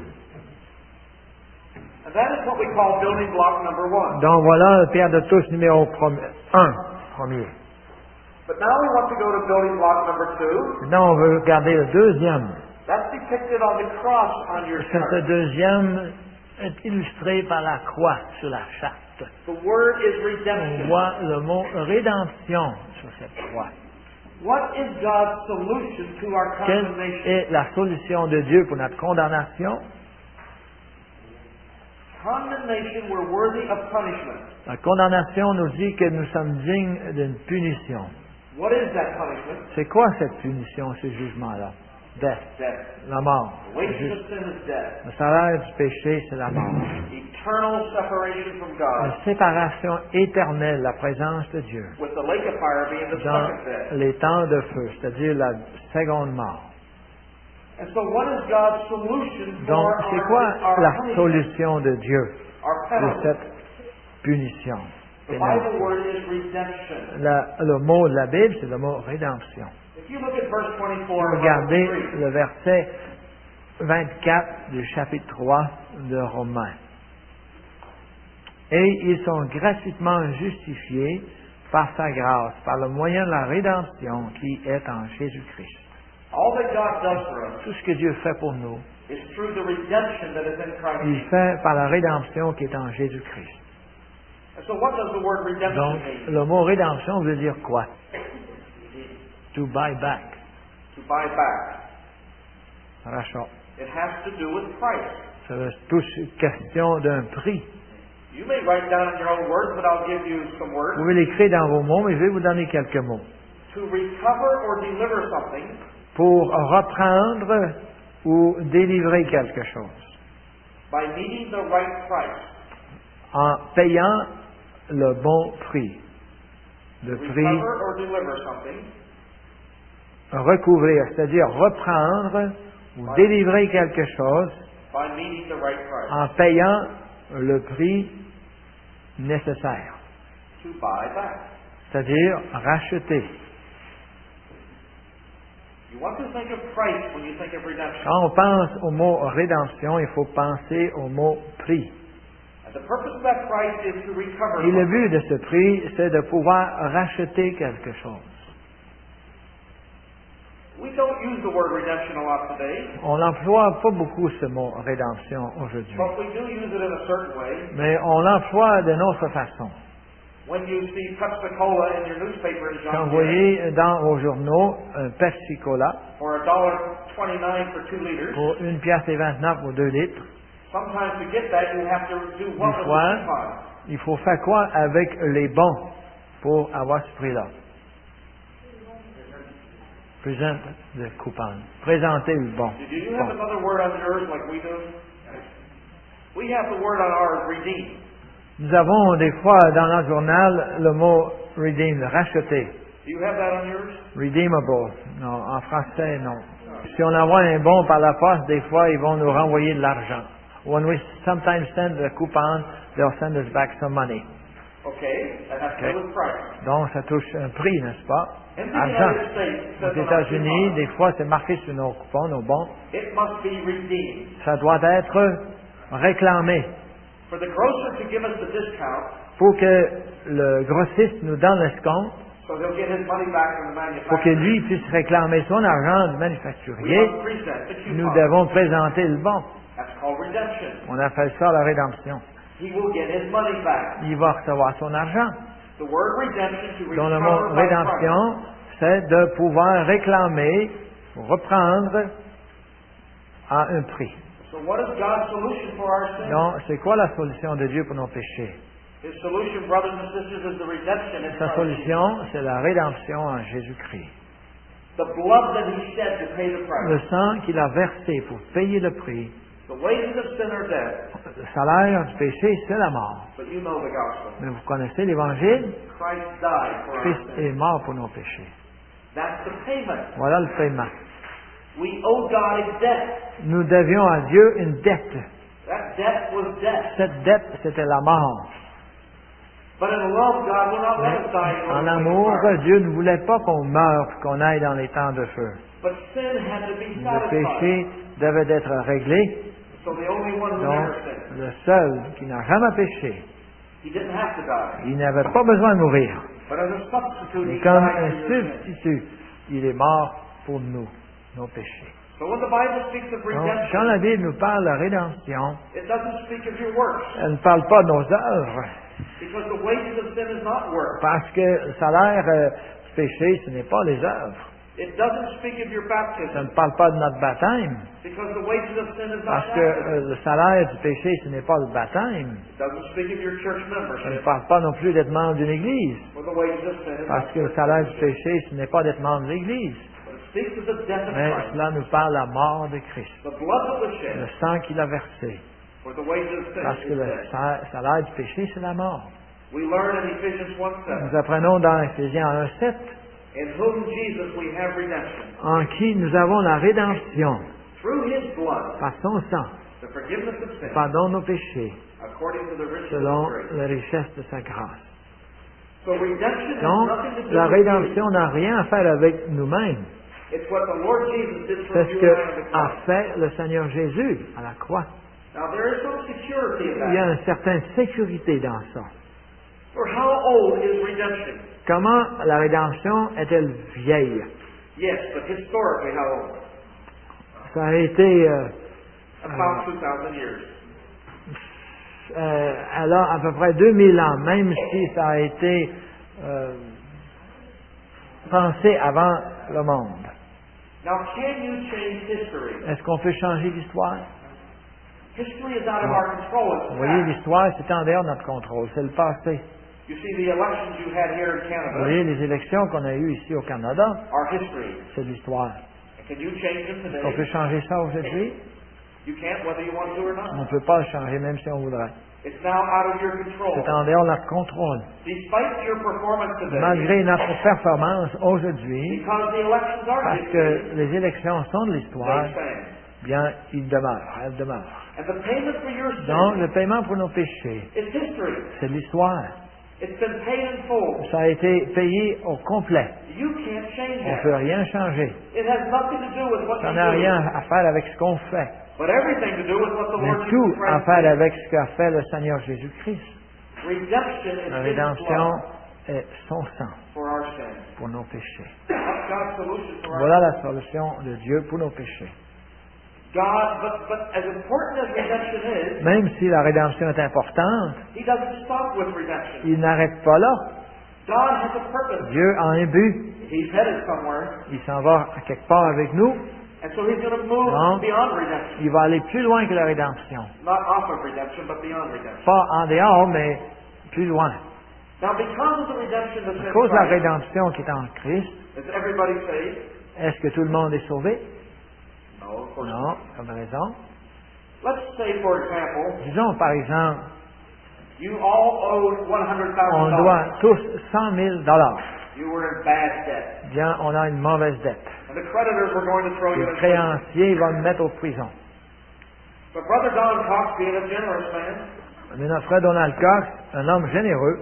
And that is what we call building block number one. Donc voilà le Pierre de tous numéro un, premier. But now we want to go to building block number two. Maintenant on veut regarder le deuxième. That's depicted on the cross on your Ce chart. deuxième est illustré par la croix sur la charte. The word is On redemption. voit le mot rédemption sur cette croix. What is God's solution to our Quelle condemnation? est la solution de Dieu pour notre condamnation? Condemnation, we're worthy of punishment. La condamnation nous dit que nous sommes dignes d'une punition. What is that punishment? C'est quoi cette punition, ce jugement-là? Death, Death. la mort. The wages of sin is death. Le salaire du péché, c'est la mort. Eternal separation from Une God, séparation éternelle, la présence de Dieu, with the lake of fire being the dans second death. les temps de feu, c'est-à-dire la seconde mort. And so what is God's solution for Donc, our, c'est quoi our la punishment, solution de Dieu our pour penalty? cette punition? The Bible word is redemption. La- le mot de la Bible, c'est le mot rédemption. If you look at verse twenty-four, of Regardez Romans three, le verset vingt-quatre du chapitre trois de Romains. Et ils sont gratuitement justifiés par sa grâce, par le moyen de la rédemption qui est en Jésus-Christ. All that God does for us Tout ce que Dieu fait pour nous, is through the redemption that is in Christ il Jesus. fait par la rédemption qui est en Jésus-Christ. And so what does the word redemption Donc, mean? le mot rédemption veut dire quoi? To buy back. To buy back. Rachat. It has to do with price. Ça veut touche question d'un prix. You may write down in your own words, but I'll give you some Vous words. pouvez l'écrire dans vos mots, mais je vais vous donner quelques mots. To recover or deliver something Pour reprendre ou délivrer quelque chose. by meeting the right price. En payant le bon prix. Le prix Recover or deliver something recouvrir, c'est-à-dire reprendre ou délivrer quelque chose by meeting the right price. en payant le prix nécessaire. To buy back. C'est-à-dire racheter. You want to think of price when you think of redemption. Quand on pense au mot rédemption, il faut penser au mot prix. And the purpose of that price is to recover Et le something. but de ce prix, c'est de pouvoir racheter quelque chose. We don't use the word redemption a lot today, On n'emploie pas beaucoup ce mot rédemption aujourd'hui, but we do use it in a certain way. mais on l'emploie d'une autre façon. When you see Pepsi-Cola in your newspaper in Quand John vous voyez dans vos journaux un Pepsi Cola for a dollar twenty-nine for two liters, pour une pièce et vingt-neuf ou deux litres, sometimes to get that you have to do what Des with fois, the coupon. il faut faire quoi avec les bons pour avoir ce prix-là? Present the coupon. Présenter le bon. Do you have Bon. another word on yours like we do? We have the word on ours, redeem. Nous avons des fois dans notre journal le mot redeem, racheter. Do you have that on yours? Redeemable. Non, en français, non. Si on envoie un bon par la poste, des fois, ils vont nous renvoyer de l'argent. When we sometimes send a coupon, they'll send us back some money. Okay, that has to Okay. do with price. Donc, ça touche un prix, n'est-ce pas? In the Argent. United States, it Aux says on our États-Unis, coupon, des fois, c'est marqué sur nos coupons, nos bons. it must be redeemed. Ça doit être réclamé. For the grocer to give us the discount, Pour que le grossiste nous donne l'escompte, so he'll get his money back from the pour que manufacturer, lui puisse réclamer son argent du we manufacturier, must present the nous coupon. devons présenter le bon. That's called redemption. On appelle ça la rédemption. He will get his money back. Il va recevoir son argent. The word redemption to Dont le mot recover by price. rédemption, c'est de pouvoir réclamer, reprendre à un prix. So what is God's solution for our sin? Donc, c'est quoi la solution de Dieu pour nos péchés? His solution, brothers and sisters, is the redemption in Sa Christ. solution, c'est la rédemption en Jésus-Christ. The blood that he shed to pay the Le price. sang qu'il a versé pour payer le prix, The wages of sin are death, le salaire du péché, c'est la mort. but you know the gospel. Mais vous connaissez l'Évangile? Christ died for our Christ sin. est mort pour nos péchés. That's the payment. Voilà le paiement. We owe God a debt. Nous devions à Dieu une dette. That debt was death. Cette dette, c'était la mort. But in love, God will not let us die in En order to amour, pay the price. Dieu ne voulait pas qu'on meure et qu'on aille dans les temps de feu. But sin had to be Le satisfied. péché devait être réglé. So the only one who Donc, never sinned, le seul qui n'a jamais péché, he didn't have to die. il n'avait pas besoin de mourir. But as a substitute, Mais he comme died un for your sin. substitut, il est mort pour nous, nos péchés. So when the Bible speaks of Donc, quand redemption, la Bible nous parle de la rédemption, it doesn't speak of your works. elle ne parle pas de nos œuvres. Because the wages of sin is not work. Parce que le salaire euh, du péché, ce n'est pas les œuvres. It doesn't speak of your Ça baptism. ne parle pas de notre baptême. Because the wages of sin is not Parce que baptism. euh, le salaire du péché, ce n'est pas le baptême. It doesn't speak of your church Ça ne membership. parle pas non plus d'être membre d'une église. For the wages of sin is Parce not que le church salaire du membership. péché, ce n'est pas d'être membre de l'église. But it speaks of the death of Mais Christ. cela nous parle de la mort de Christ. The blood that was Le shed. sang qu'il a versé. For the wages of sin Parce que is le death. sa- salaire du péché, c'est la mort. We learn in Ephesians one seven, Nous apprenons dans Éphésiens un sept, in whom Jesus we have redemption. en qui nous avons la rédemption Through his blood, par son sang, the forgiveness of sin, pardon nos péchés, according to the riches selon of grace. la richesse de sa grâce. So redemption has Donc, nothing to do la with rédemption n'a rien à faire avec nous-mêmes. you. It's what the Lord Jesus did for C'est ce you que and I on the a cross. fait le Seigneur Jésus à la croix. Now there is some security in Il y a that. une certaine sécurité dans ça. For how old is redemption? Comment la rédemption est-elle vieille? Yes, but historically, how old? Ça a été euh, About two thousand years. euh, alors à peu près deux mille ans, même si ça a été euh, pensé avant le monde. Now, can you change history? Est-ce qu'on peut changer l'histoire? History is out of our control. It's Vous voyez, fact. l'histoire, c'est en dehors de notre contrôle, c'est le passé. You see, the elections you had here in Vous Canada voyez, les élections qu'on a eues ici au Canada, are history. c'est de l'histoire. Can you change them Est-ce qu'on peut today? changer ça aujourd'hui? You can't, whether you want to or On not. ne peut pas le changer, même si on voudrait. It's now out of your control. C'est en dehors de notre contrôle. Despite your performance today, Malgré notre performance aujourd'hui, because the elections are parce history, que les élections sont de l'histoire, they stand. bien, ils demeurent, elles demeurent. And the payment for your Donc, sin le paiement pour nos péchés, is history. c'est de l'histoire. It's been paid in full. Ça a été payé au complet. You can't change On ne that. peut rien changer. It has nothing to do with what Ça you n'a do, rien à faire avec ce qu'on fait, but everything to do with what the Lord mais tout Jesus à Christ faire did. avec ce qu'a fait le Seigneur Jésus-Christ. Redemption is La His rédemption blood est son sang for our sins. pour nos péchés. That's God's solution for our Voilà la solution de Dieu pour nos péchés. God, but, but as important as redemption is, Même si la rédemption est importante, He doesn't stop with redemption. il n'arrête pas là. God has a purpose. Dieu a un but. He's headed somewhere, Il s'en va à quelque part avec nous. and so He's going to move Non. beyond redemption. Il va aller plus loin que la rédemption. Not off of redemption, but beyond redemption. Pas en dehors, mais plus loin. Now, because of the redemption that's À in cause de la Christ, rédemption qui est en Christ, is everybody saved? est-ce que tout le monde est sauvé? No, of course Non, not. comme raison. Let's say, for example, Disons par exemple, you all owed one hundred on thousand doit dollars. tous cent mille dollars. You were in bad debt. Bien, on a une mauvaise dette. And the creditors were going to throw you Le in prison. créancier va me mettre au prison. But Brother Don Cox, being a generous man, Mais notre frère Donald Cox, un homme généreux,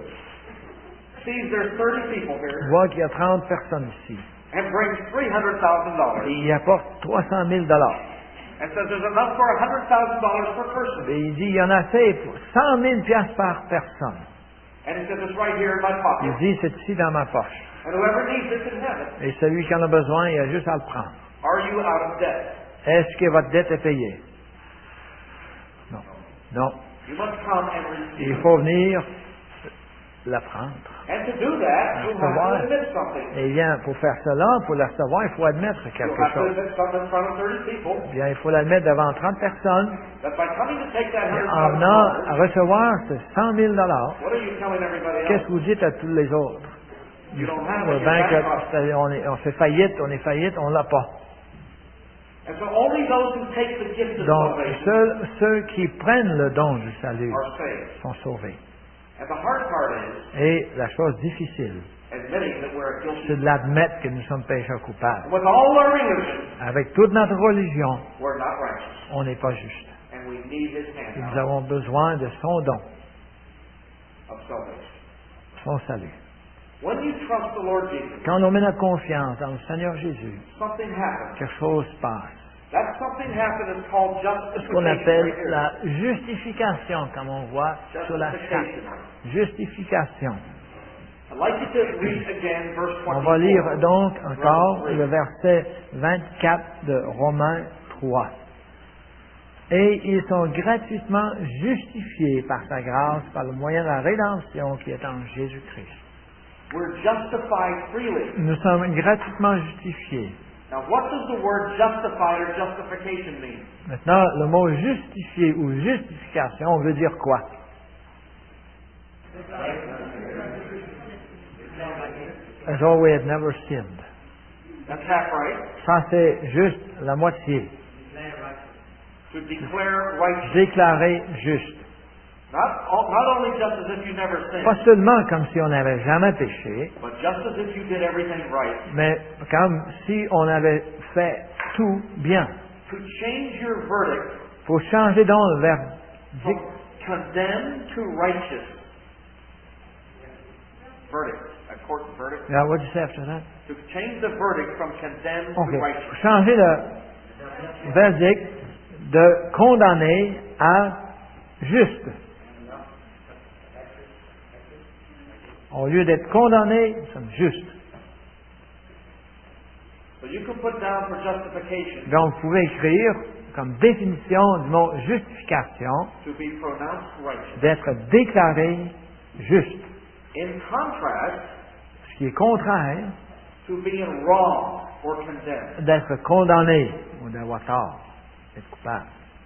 sees there's thirty people here voit qu'il y a trente personnes ici. and brings three hundred thousand dollars Et il apporte trois cent mille dollars. and says there's enough for one hundred thousand dollars per person. Et il dit, il y en a assez pour cent mille piastres par personne. And he says it's right here in my Il pocket. dit, c'est ici dans ma poche. And whoever needs it can have it. Et celui qui en a besoin, il a juste à le prendre. Are you out of debt? Est-ce que votre dette est payée? Non. Non. You must come and receive. Il faut venir la prendre. And to do that, you have Recevoir. to admit something. Et bien, pour faire cela, pour la recevoir, il faut admettre You'll quelque have to chose. admit something in front of thirty people. Bien, il faut l'admettre devant trente personnes. That by coming to take that Et hundred en thousand venant à dollars, recevoir ces cent mille dollars, what are you telling everybody qu'est-ce else? que vous dites à tous les autres? You don't have Le it. You're banque, bankrupt. on, est, on fait faillite, on est faillite, on l'a pas. And so only those who take the gift of Donc, salvation seuls ceux qui prennent le don du salut are saved. sont sauvés. And the hard part is Et la chose difficile, admitting that we're a guilty. c'est de l'admettre que nous sommes pécheurs coupables. With all our religion, Avec toute notre religion, we're not righteous. on n'est pas juste. And we need His Et hand nous avons besoin de son don, of salvation. son salut. When you trust the Lord Jesus, Quand on met notre confiance dans le Seigneur Jésus, something happens. quelque chose passe. That something happened is called Ce qu'on justification. appelle right here. la justification, comme on voit sur la carte. Justification. I'd like you to read again verse On va lire twenty-four. donc encore Romans three. le verset vingt-quatre de Romains trois. Et ils sont gratuitement justifiés par sa grâce, par le moyen de la rédemption qui est en Jésus-Christ. We're justified freely. Nous sommes gratuitement justifiés. Now, what does the word justified or justification mean? Maintenant, le mot justifié ou justification veut dire quoi? As though we had never sinned. That's half right. Ça, c'est juste la moitié. To declare righteous. Déclaré juste. Not, all, not only just as if you never sinned, Pas seulement comme si on n'avait jamais péché, but just as if you did everything right. mais comme si on avait fait tout bien. To change your verdict Il faut changer donc le verbe. from condemned to righteous. Verdict. A court verdict. Now, what did you say after that? To change the verdict from condemned OK. to Faut righteous. changer le verdict de condamné à juste. Au lieu d'être condamné, nous sommes justes. So you can put down for justification Donc, vous pouvez écrire comme définition du mot justification to be pronounced righteous. d'être déclaré juste. In contrast Ce qui est contraire to being wrong or condemned. d'être condamné ou d'avoir tort, d'être coupable.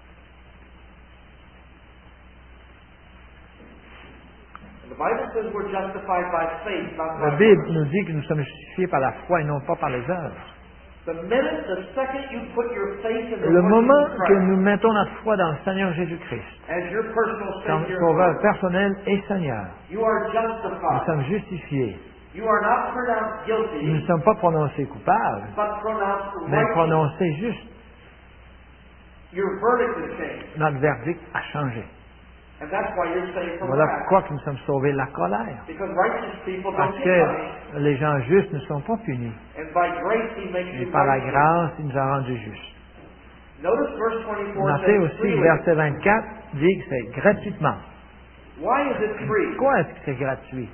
The Bible says we're justified by faith, not La by Bible works. nous dit que nous sommes justifiés par la foi et non pas par les œuvres. The minute, the second you put your faith in the Le Lord moment Jesus que Christ nous mettons notre foi dans le Seigneur Jésus-Christ, as your personal comme Savior, Sauveur Lord, personnel et Seigneur, you are nous justified. sommes justifiés. You are not pronounced Nous ne guilty, sommes pas prononcés coupables, but pronounced mais righteous. prononcés justes. Your verdict is changed. Notre verdict a changé. And that's why you're saved from Voilà wrath. pourquoi que nous sommes sauvés de la colère. Because righteous people Parce don't get punished. que les gens justes ne sont pas punis. And by grace he makes Et you par la righteous. grâce, il nous a rendus justes. Notice verse twenty-four Notez says aussi que freely. verset vingt-quatre dit que c'est gratuitement. Why is it free? Pourquoi est-ce que c'est gratuit?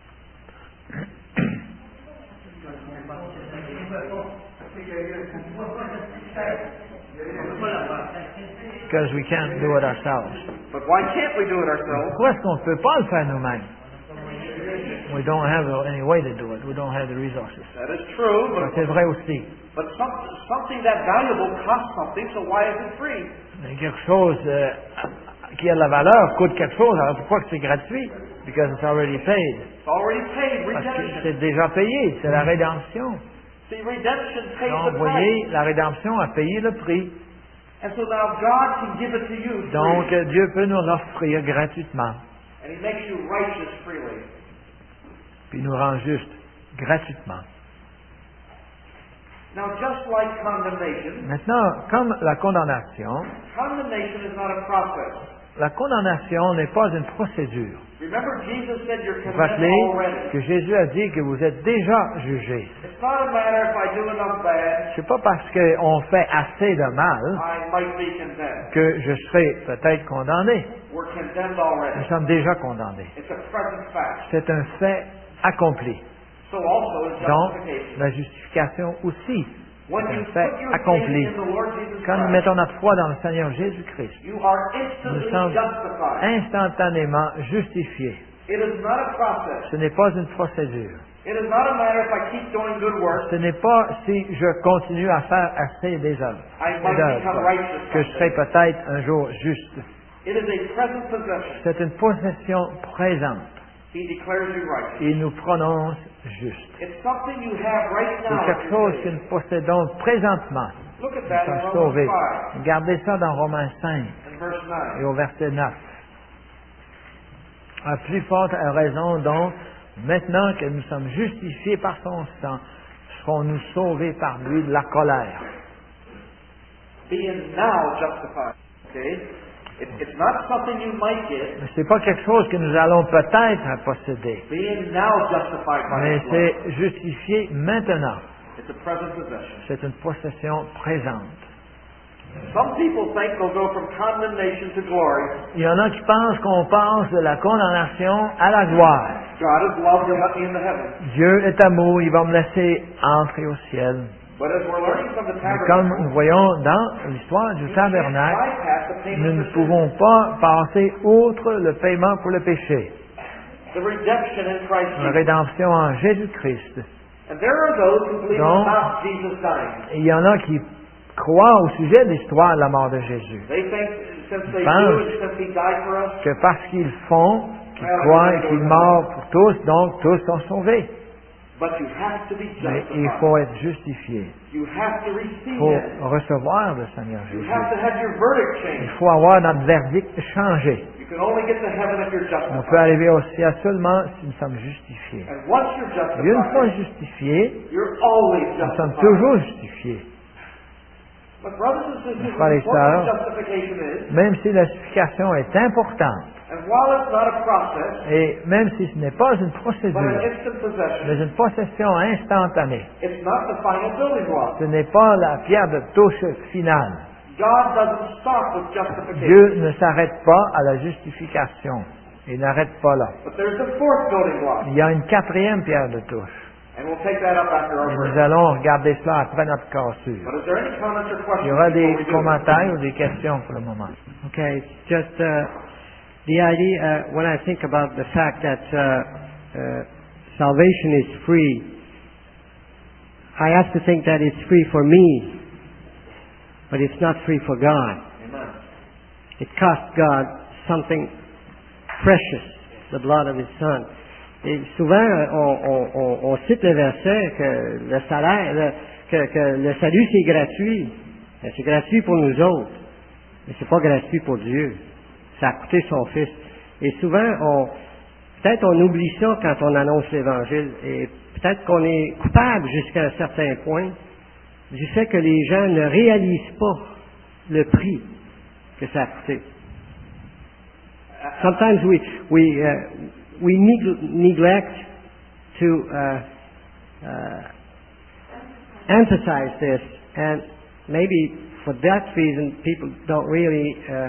Because we can't do it ourselves. But why can't we do it ourselves? Pourquoi est-ce qu'on ne peut pas le faire nous-mêmes? We don't have any way to do it. We don't have the resources. That is true, Ça, but, c'est vrai aussi. but some, something that valuable costs something, so why is it free? Mais quelque chose euh, qui a de la valeur coûte quelque chose, alors pourquoi que c'est gratuit? Because it's already paid. It's already paid, Parce que redemption. c'est déjà payé, c'est la rédemption. See, redemption pays Donc, the vous price. voyez, la rédemption a payé le prix. And so now God can give it to you free. Donc, euh, Dieu peut nous l'offrir gratuitement, And he makes you righteous freely. puis nous rend juste gratuitement. Now, just like condemnation, Maintenant, comme la condamnation, condemnation is not a process. la condamnation n'est pas une procédure. Remember, Jesus said you're Vous vous condemned rappelez already. que Jésus a dit que vous êtes déjà jugés. It's not a matter if I do enough bad, C'est pas parce qu'on fait assez de mal I might be condemned. que je serai peut-être condamné. We're condemned Nous already. sommes déjà condamnés. It's a present fact. C'est un fait accompli. So also is Donc, justification. la justification aussi, When c'est you un fait put your faith accompli. in the Lord Jesus Quand nous Christ, mettons notre foi dans le Seigneur Jésus-Christ, you are nous instantly sommes justified. instantanément justifiés. It is not a process. Ce n'est pas une procédure. It is not a matter if I keep doing good work, Ce n'est pas si je continue à faire assez des œuvres, I des might become œuvres, righteous que je serai someday. peut-être un jour juste. It is a present possession. C'est une possession présente. He declares you righteous. Il nous prononce juste. It's something you have right C'est now. quelque chose que nous possédons présentement. Look at Nous that in sommes Romans sauvés. five Regardez ça dans Romains cinq and verse et nine. au verset neuf. À plus forte raison donc, maintenant que nous sommes justifiés par son sang, serons-nous sauvés par lui de la colère. Being now justified. Okay? It, it's not something you might get. Mais c'est pas quelque chose que nous allons peut-être posséder, Being now justified by mais His blood. c'est justifié maintenant. It's a present possession. C'est une possession présente. Some people think they'll go from condemnation to glory. Il y en a qui pensent qu'on passe de la condamnation à la gloire. God is love, He'll let me into heaven. Dieu est amour, il va me laisser entrer au ciel. But as we're learning from the Mais comme tabernacle, nous voyons dans l'histoire du we can't tabernacle, bypass the payment nous ne for sin. pouvons pas passer outre le paiement pour le péché, The redemption in Christ la Jesus. rédemption en Jésus-Christ. And there are those who believe Donc, about Jesus dying. Et il y en a qui croient au sujet de l'histoire de la mort de Jésus, They think since they Pense. do and since He died for us, que parce qu'ils font, qu'ils croient et qu'ils meurent pour tous, donc tous sont sauvés. but you have to be Mais il justified. faut être justifié. You have to Il receive faut it. recevoir le Seigneur You Jésus. have to have your verdict Il changed. faut avoir notre verdict changé. You can only get to heaven if you're On peut justified. arriver au ciel seulement si nous sommes justifiés. And once you're Et une fois justified, justifiés, you're always nous sommes justified. toujours justifiés. But brothers and sisters, Mes frères et as important sœurs, justification is, Même si la justification est importante, and while it's not a process, et même si ce n'est pas une but an procédure, instant possession, mais une possession instantanée, it's not the final building block. ce n'est pas la pierre de touche finale. God doesn't stop with justification. Dieu ne s'arrête pas à la justification. Il n'arrête pas là. But there's a fourth building block. Il y a une quatrième pierre de touche. And we'll take that up after our Et break. nous allons regarder cela après notre cassure. But is there any comments or Il questions y aura before we des do it? commentaires ou des questions pour le moment. Okay, it's just uh, the idea, uh, when I think about the fact that uh, uh, salvation is free, I have to think that it's free for me, but it's not free for God. Amen. It cost God something precious, the blood of His Son. Et souvent, on, on, on, on cite le verset que le salaire, le, que, que le salut c'est gratuit. Ben, c'est gratuit pour nous autres, mais c'est pas gratuit pour Dieu. Ça a coûté son Fils. Et souvent, on, peut-être on oublie ça quand on annonce l'Évangile. Et peut-être qu'on est coupable jusqu'à un certain point du fait que les gens ne réalisent pas le prix que ça a coûté. Sometimes we we uh, we neg- neglect to uh, uh, emphasize this, and maybe for that reason, people don't really uh,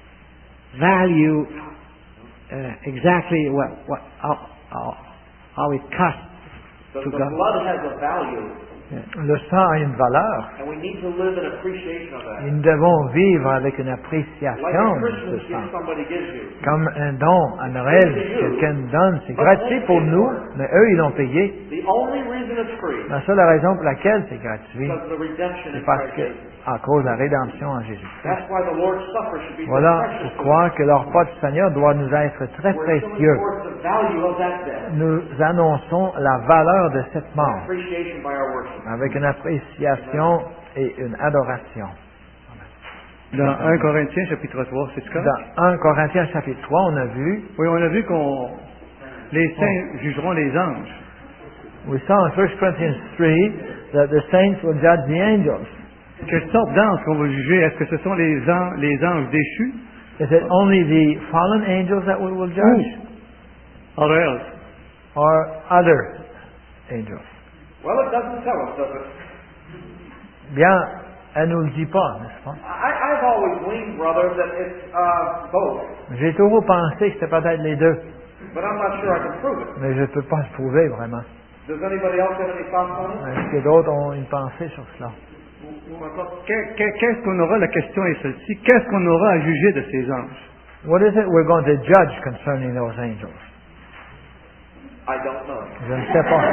value uh, exactly what what how, how, how it costs The, to the God. blood has a value, Le sang a une valeur and we need to live in appreciation of that. et nous devons vivre avec une Like appréciation a de Christmas ce sang. gift somebody gives you. Comme un don à Noël, quelqu'un nous donne, c'est gratuit pour nous, mais eux, ils l'ont payé. The only reason it's free La seule raison pour laquelle c'est gratuit, is because of the redemption c'est in parce Christ que, Jesus. à cause de la rédemption en Jésus-Christ. That's why the Lord's Supper should be so Voilà precious. pourquoi que le repas du Seigneur doit nous être très We're showing précieux. forth the value of that death. Nous annonçons la valeur de cette mort Appreciation by our worship. avec une appréciation et une adoration. Dans un Corinthiens chapitre trois, c'est correct? Dans un Corinthiens chapitre trois, on a vu, Oui, on a vu qu'on les saints jugeront les anges. we saw in First Corinthians three that the saints will judge the angels. Quelle sorte d'anges qu'on va juger? Est-ce que ce sont les anges, les anges déchus? Is it only the fallen angels that we will judge, Or else? or other angels? Well, it doesn't tell us, does it? Bien, elle nous le dit pas, n'est-ce pas? I, I've always leaned, brother, that it's uh, both, J'ai toujours pensé que c'était peut-être les deux, but I'm not sure I can prove it. mais je ne peux pas le prouver vraiment. Does anybody else have any thoughts on it? Est-ce que d'autres ont une pensée sur cela? Que- que- Qu'est-ce qu'on aura, la question est celle-ci, qu'est-ce qu'on aura à juger de ces anges? What is it we're going to judge concerning those angels? I don't know. Je ne sais pas.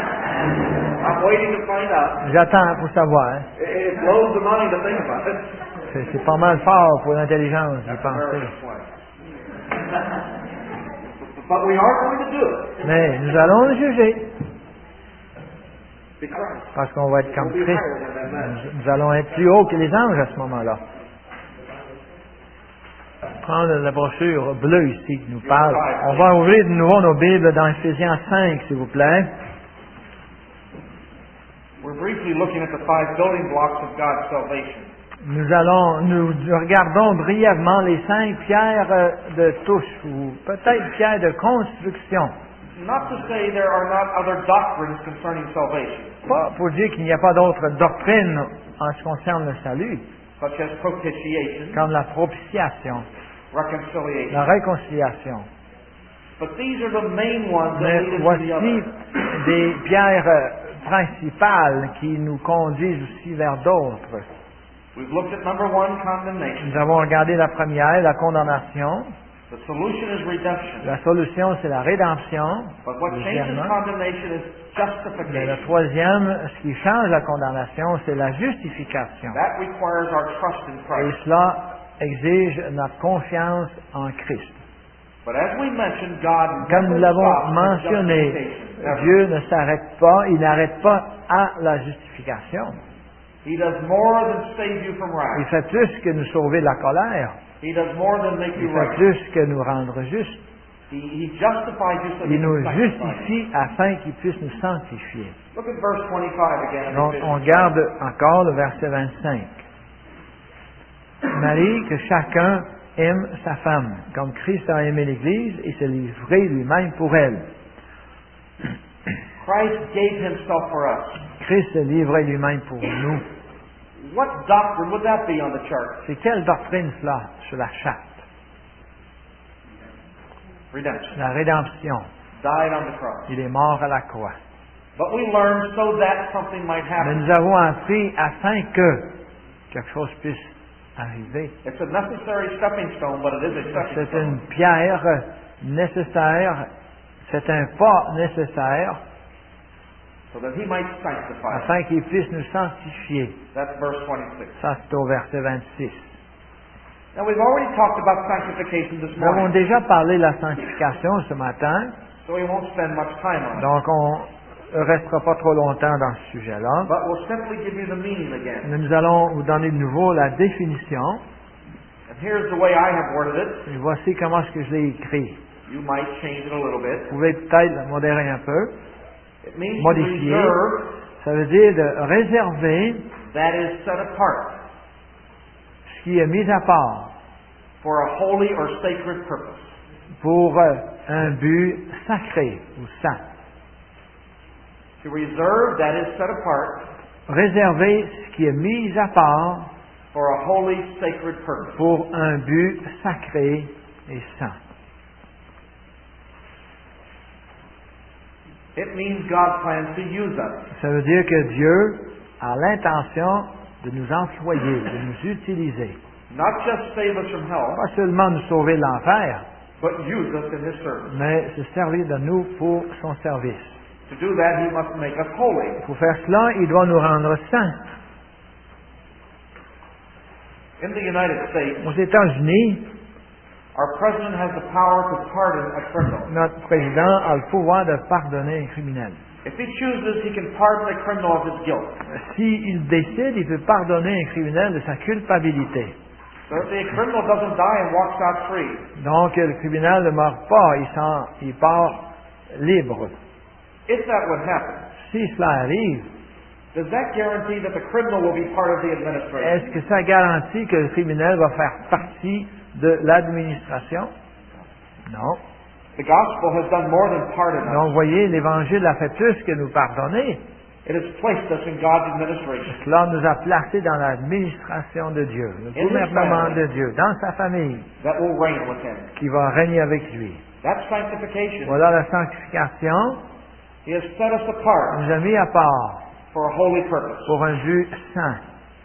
I'm waiting to find out. J'attends pour savoir. Hein. It, it blows the mind to think about it. C'est, c'est pas mal fort pour l'intelligence d'y That's penser. American way. But we are going to do it. Mais nous allons le juger Because parce qu'on va être comme we'll be Christ. higher than that man. Nous, nous allons être plus haut que les anges à ce moment-là. Prendre la brochure bleue ici qui nous parle. On va ouvrir de nouveau nos Bibles dans Éphésiens cinq, s'il vous plaît. We're briefly looking at the five building blocks of God's salvation. Nous allons, nous regardons brièvement les cinq pierres euh, de touche, ou peut-être pierres de construction. Not to say there are not other doctrines concerning salvation, Pas pour dire qu'il n'y a pas d'autres doctrines en ce qui concerne le salut, such as propitiation, comme la propitiation, reconciliation. la réconciliation. But these are the main ones that Mais lead us to the voici other. des pierres euh, principales qui nous conduisent aussi vers d'autres. We've looked at number one, condemnation. Nous avons regardé la première, la condamnation. The solution is redemption. La solution, c'est la rédemption. But what changes Deuxièmement. condemnation is Mais la justification. troisième, ce qui change la condamnation, c'est la justification. That requires our trust in Et Christ. cela exige notre confiance en Christ. But as we mentioned, God Comme nous never l'avons stops at mentionné, justification. Never. Dieu ne s'arrête pas, il n'arrête pas à la justification. He does more than save you from Il wrath. fait plus que nous sauver de la colère. He does more than make Il you fait right. plus que nous rendre justes. He, he justifies you so he Il nous can sanctify. justifie afin qu'il puisse nous sanctifier. Look at verse twenty-five again. in Donc, Ephesians. on garde encore le verset vingt-cinq. Marie, que chacun aime sa femme, comme Christ a aimé l'Église et s'est livré lui-même pour elle. Christ gave himself for us. Christ s'est livré lui-même pour nous. What doctrine would that be on the church? C'est quelle doctrine cela sur la charte? Redemption. La rédemption. Died on the cross. Il est mort à la croix. But we learned so that something might Mais happen. nous avons appris afin que quelque chose puisse arriver. It's a necessary stepping stone, but it is a stepping C'est stone. une pierre nécessaire, c'est un pas nécessaire So that he might sanctify us. afin qu'il puisse nous sanctifier. That's verse twenty-six. Ça, c'est au verset vingt-six. Now we've already talked about sanctification this Nous avons morning, déjà parlé de la sanctification ce matin, so we won't spend much time on it. donc on ne restera pas trop longtemps dans ce sujet-là. But we'll simply give you the meaning again. Mais nous allons vous donner de nouveau la définition. And here's the way I have worded it. Et voici comment est-ce que je l'ai écrit. You might change it a little bit. Vous pouvez peut-être le modérer un peu. It means to Modifier. reserve Ça veut dire de réserver that is set apart ce qui est mis à part for a holy or sacred purpose. pour euh, un but sacré ou saint. To reserve that is set apart Réserver ce qui est mis à part for a holy, sacred purpose. pour un but sacré et saint. It means God plans to use us Ça veut dire que Dieu a l'intention de nous employer, de nous utiliser. not just save us from hell, Pas seulement nous sauver de l'enfer, but use us in His service. mais se servir de nous pour son service. To do that, He must make us holy. Pour faire cela, il doit nous rendre saints. In the United States, Aux États-Unis, our president has the power to pardon a criminal. notre président a le pouvoir de pardonner un criminel. If he chooses, he can pardon a criminal of his guilt. S'il décide, il peut pardonner un criminel de sa culpabilité. So if the criminal doesn't die and walks out free, Donc, le criminel ne meurt pas, il, s'en- il part libre. if that would happen, Si cela arrive, does that guarantee that the criminal will be part of the administration? est-ce que ça garantit que le criminel va faire partie de l'administration? Non. The gospel has done more than pardon us. Donc, voyez, l'Évangile a fait plus que nous pardonner. It has placed us in God's administration. Cela nous a placés dans l'administration de Dieu, le In his gouvernement family. de Dieu, dans sa famille, That will reign with him. qui va régner avec lui. That's sanctification. Voilà la sanctification. He has set us apart Il nous a mis à part for a holy purpose. pour un but saint.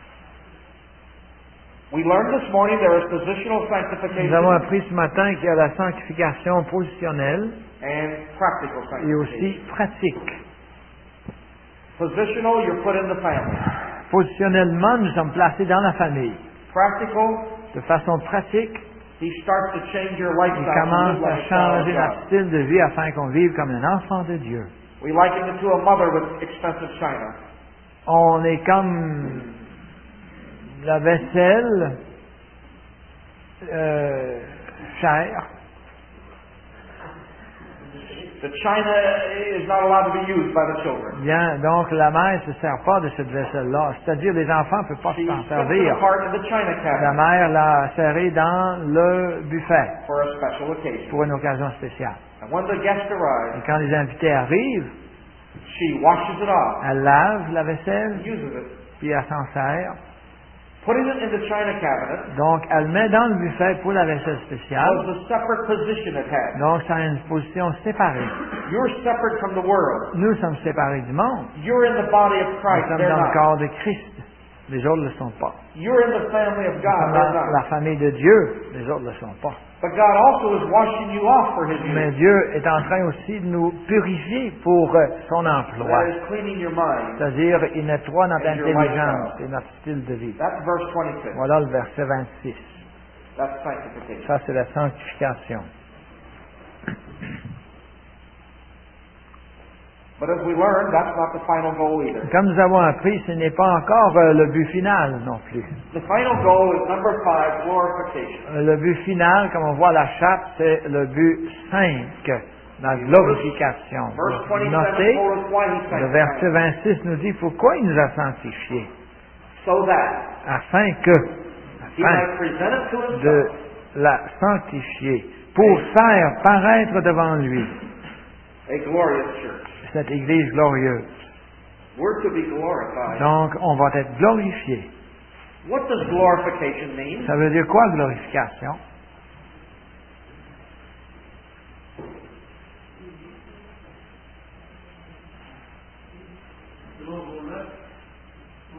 We learned this morning there is positional Nous avons sanctification appris ce matin qu'il y a la sanctification positionnelle and practical et sanctification. aussi pratique. Positional, you're put in the family. Positionnellement, nous sommes placés dans la famille. Practical, De façon pratique, He starts to change your il lifestyle to commence live à like a child changer of notre God. style de vie afin qu'on vive comme un enfant de Dieu. We liken it to a mother with expensive china. On est comme la vaisselle euh, chère. The china is not allowed to be used by the children. Bien, donc la mère ne se sert pas de cette vaisselle-là. C'est-à-dire les enfants ne peuvent pas She s'en puts it servir. apart in the china La cabinet mère l'a serrée dans le buffet for a special occasion. pour une occasion spéciale. And when the guest Et arrives, quand les invités arrivent, she washes it off, elle lave la vaisselle, uses it, puis elle s'en sert. putting it in the china cabinet Donc, elle met dans le buffet pour la vaisselle was spéciale. the separate position it had. Donc, ça a une position séparée. You're separate from the world. Nous sommes séparés du monde. You're in the body of Nous Christ. sommes They're dans le not. corps de Christ. Les autres ne le sont pas. You're in the family of Nous God. sommes They're dans la not. famille de Dieu. Les autres ne le sont pas. But God also is washing you off for His Mais use. Dieu est en train aussi de nous purifier pour euh, son emploi. That is cleaning your mind. C'est-à-dire, il nettoie notre And your intelligence lifestyle. et notre style de vie. That's verse twenty-six. Voilà le verset vingt-six. That's sanctification. Ça, c'est la sanctification. But as we learned, that's not the final goal either. Comme nous avons appris, ce n'est pas encore euh, le but final non plus. The final goal is number five, glorification. Euh, Le but final, comme on voit à la charte, c'est le but cinq, la glorification. Verse Vous twenty-seven notez, told us why He le verset sanctified. vingt-six nous dit pourquoi il nous a sanctifiés. So that Afin que, He afin might present it to de Himself la sanctifier, pour faire paraître devant lui a glorious church. cette Église glorieuse. We're to be glorified. Donc, on va être glorifiés. What does glorification mean? Ça veut dire quoi, glorification?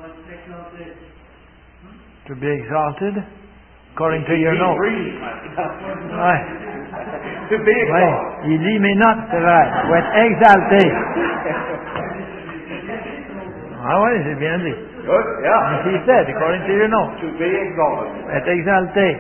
To be exalted, according to your He notes. reads my- Ouais. To be Ouais. exalted. Il lit mes notes, c'est vrai. Faut être exalté. Ah ouais, j'ai bien dit. Good, yeah. He said, according to your notes. To be exalted. Être exalté.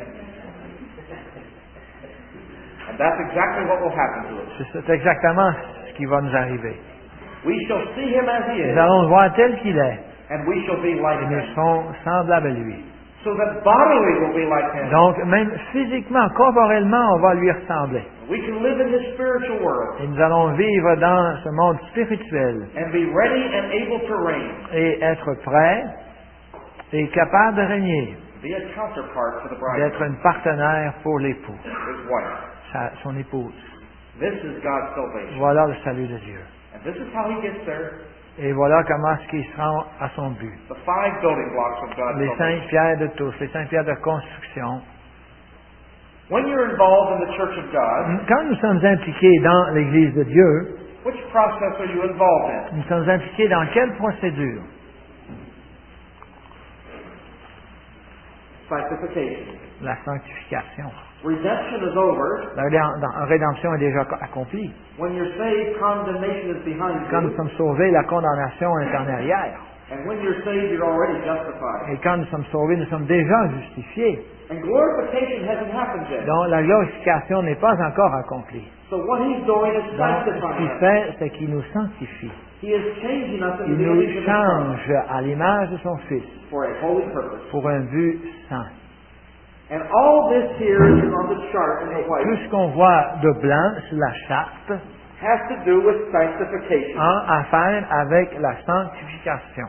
And that's exactly what will happen to us. C'est c'est exactement ce qui va nous arriver. We shall see him as he Nous is, allons le voir tel qu'il est. and we shall be like Et nous him. serons semblables à lui. So that bodily will be like him. Donc, même physiquement, corporellement, on va lui ressembler. We can live in his spiritual world Et nous allons vivre dans ce monde spirituel and be ready and able to reign. et être prêts et capables de régner, Be a counterpart to the bride, d'être une partenaire pour l'époux, his wife. sa- son épouse. This is God's salvation. Voilà le salut de Dieu. And this is how he gets there. Et voilà comment est-ce qu'il se rend à son but. The five building blocks of God's Les salvation. cinq pierres de tous, les cinq pierres de construction. When you're involved in the church of God, Quand nous sommes impliqués dans l'Église de Dieu, which process are you involved in? nous sommes impliqués dans quelle procédure? Sanctification. La sanctification. Redemption is over. La rédem- la rédemption est déjà accomplie. When you're saved, condemnation is behind Quand nous you. sommes sauvés, la condamnation est en arrière. And when you're saved, you're already justified. Et quand nous sommes sauvés, nous sommes déjà justifiés. And glorification hasn't happened yet. Donc la glorification n'est pas encore accomplie. So what he's doing is Donc ce sanctifying qu'il us. fait, c'est qu'il nous sanctifie. He is changing us into Il the nous image of his Son change à l'image de son Fils for a holy purpose. pour un but saint. And all this here is on the chart in the Tout white ce qu'on voit de blanc sur la charte has to do with sanctification. a affaire avec la sanctification.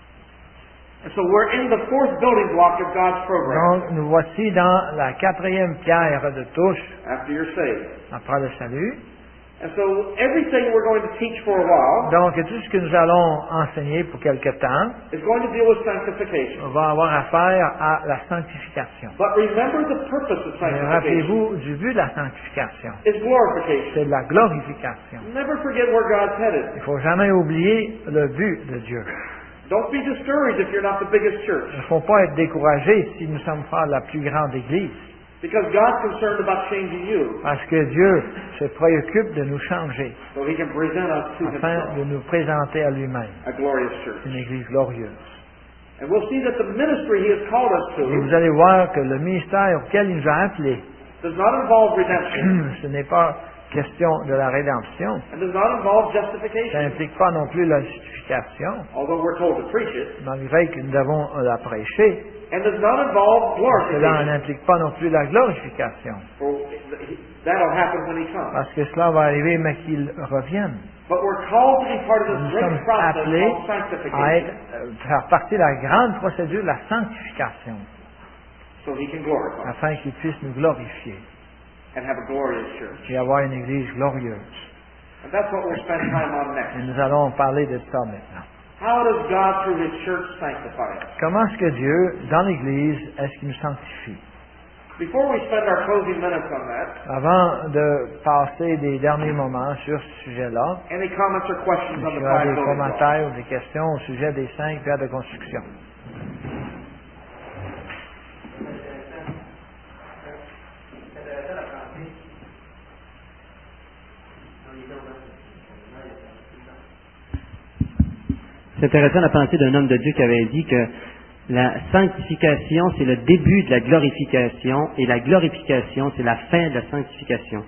And so we're in the fourth building block of God's program Donc nous voici dans la quatrième pierre de touche after you're saved. après le salut. And so everything we're going to teach for a while Donc tout ce que nous allons enseigner pour quelque temps, is going to deal with sanctification. on va avoir affaire à la sanctification. But remember the purpose of Mais sanctification rappelez-vous du but de la sanctification. is glorification. C'est de la glorification. Never forget where God's headed. Il ne faut jamais oublier le but de Dieu. Don't be discouraged if you're not the biggest church. Il ne faut pas être découragé si nous sommes pas la plus grande Église. Because God's concerned about changing you Parce que Dieu se préoccupe de nous changer so He can present us to afin Himself, de nous présenter à lui-même a glorious church. une Église glorieuse. And we'll see that the ministry He has called us Et to vous allez voir que le ministère auquel il nous a appelés, does not involve redemption ce n'est pas question de la rédemption. and does not involve Ça justification, n'implique pas non plus la justification, although we're told to preach it, malgré que nous devons la prêcher. and does not involve Cela glorification. n'implique pas non plus la glorification, For that'll happen when He comes. parce que cela va arriver, mais qu'il revienne. But we're called to be part of Nous this sommes great process appelés called à être, sanctification, euh, faire partie de la grande procédure de la sanctification, so He can glorify afin qu'il puisse nous glorifier and have a glorious church. et avoir une Église glorieuse. And that's what we'll spend time on Et next. nous allons parler de ça maintenant. How does God, through His church, sanctify us? Comment est-ce que Dieu, dans l'Église, est-ce qu'il nous sanctifie? Before we spend our closing minutes on that, Avant de passer des derniers moments sur ce sujet-là, any comments or questions il on y the aura five des building blocks? commentaires ou des questions au sujet des cinq pierres de construction. C'est intéressant la pensée d'un homme de Dieu qui avait dit que la sanctification, c'est le début de la glorification, et la glorification, c'est la fin de la sanctification.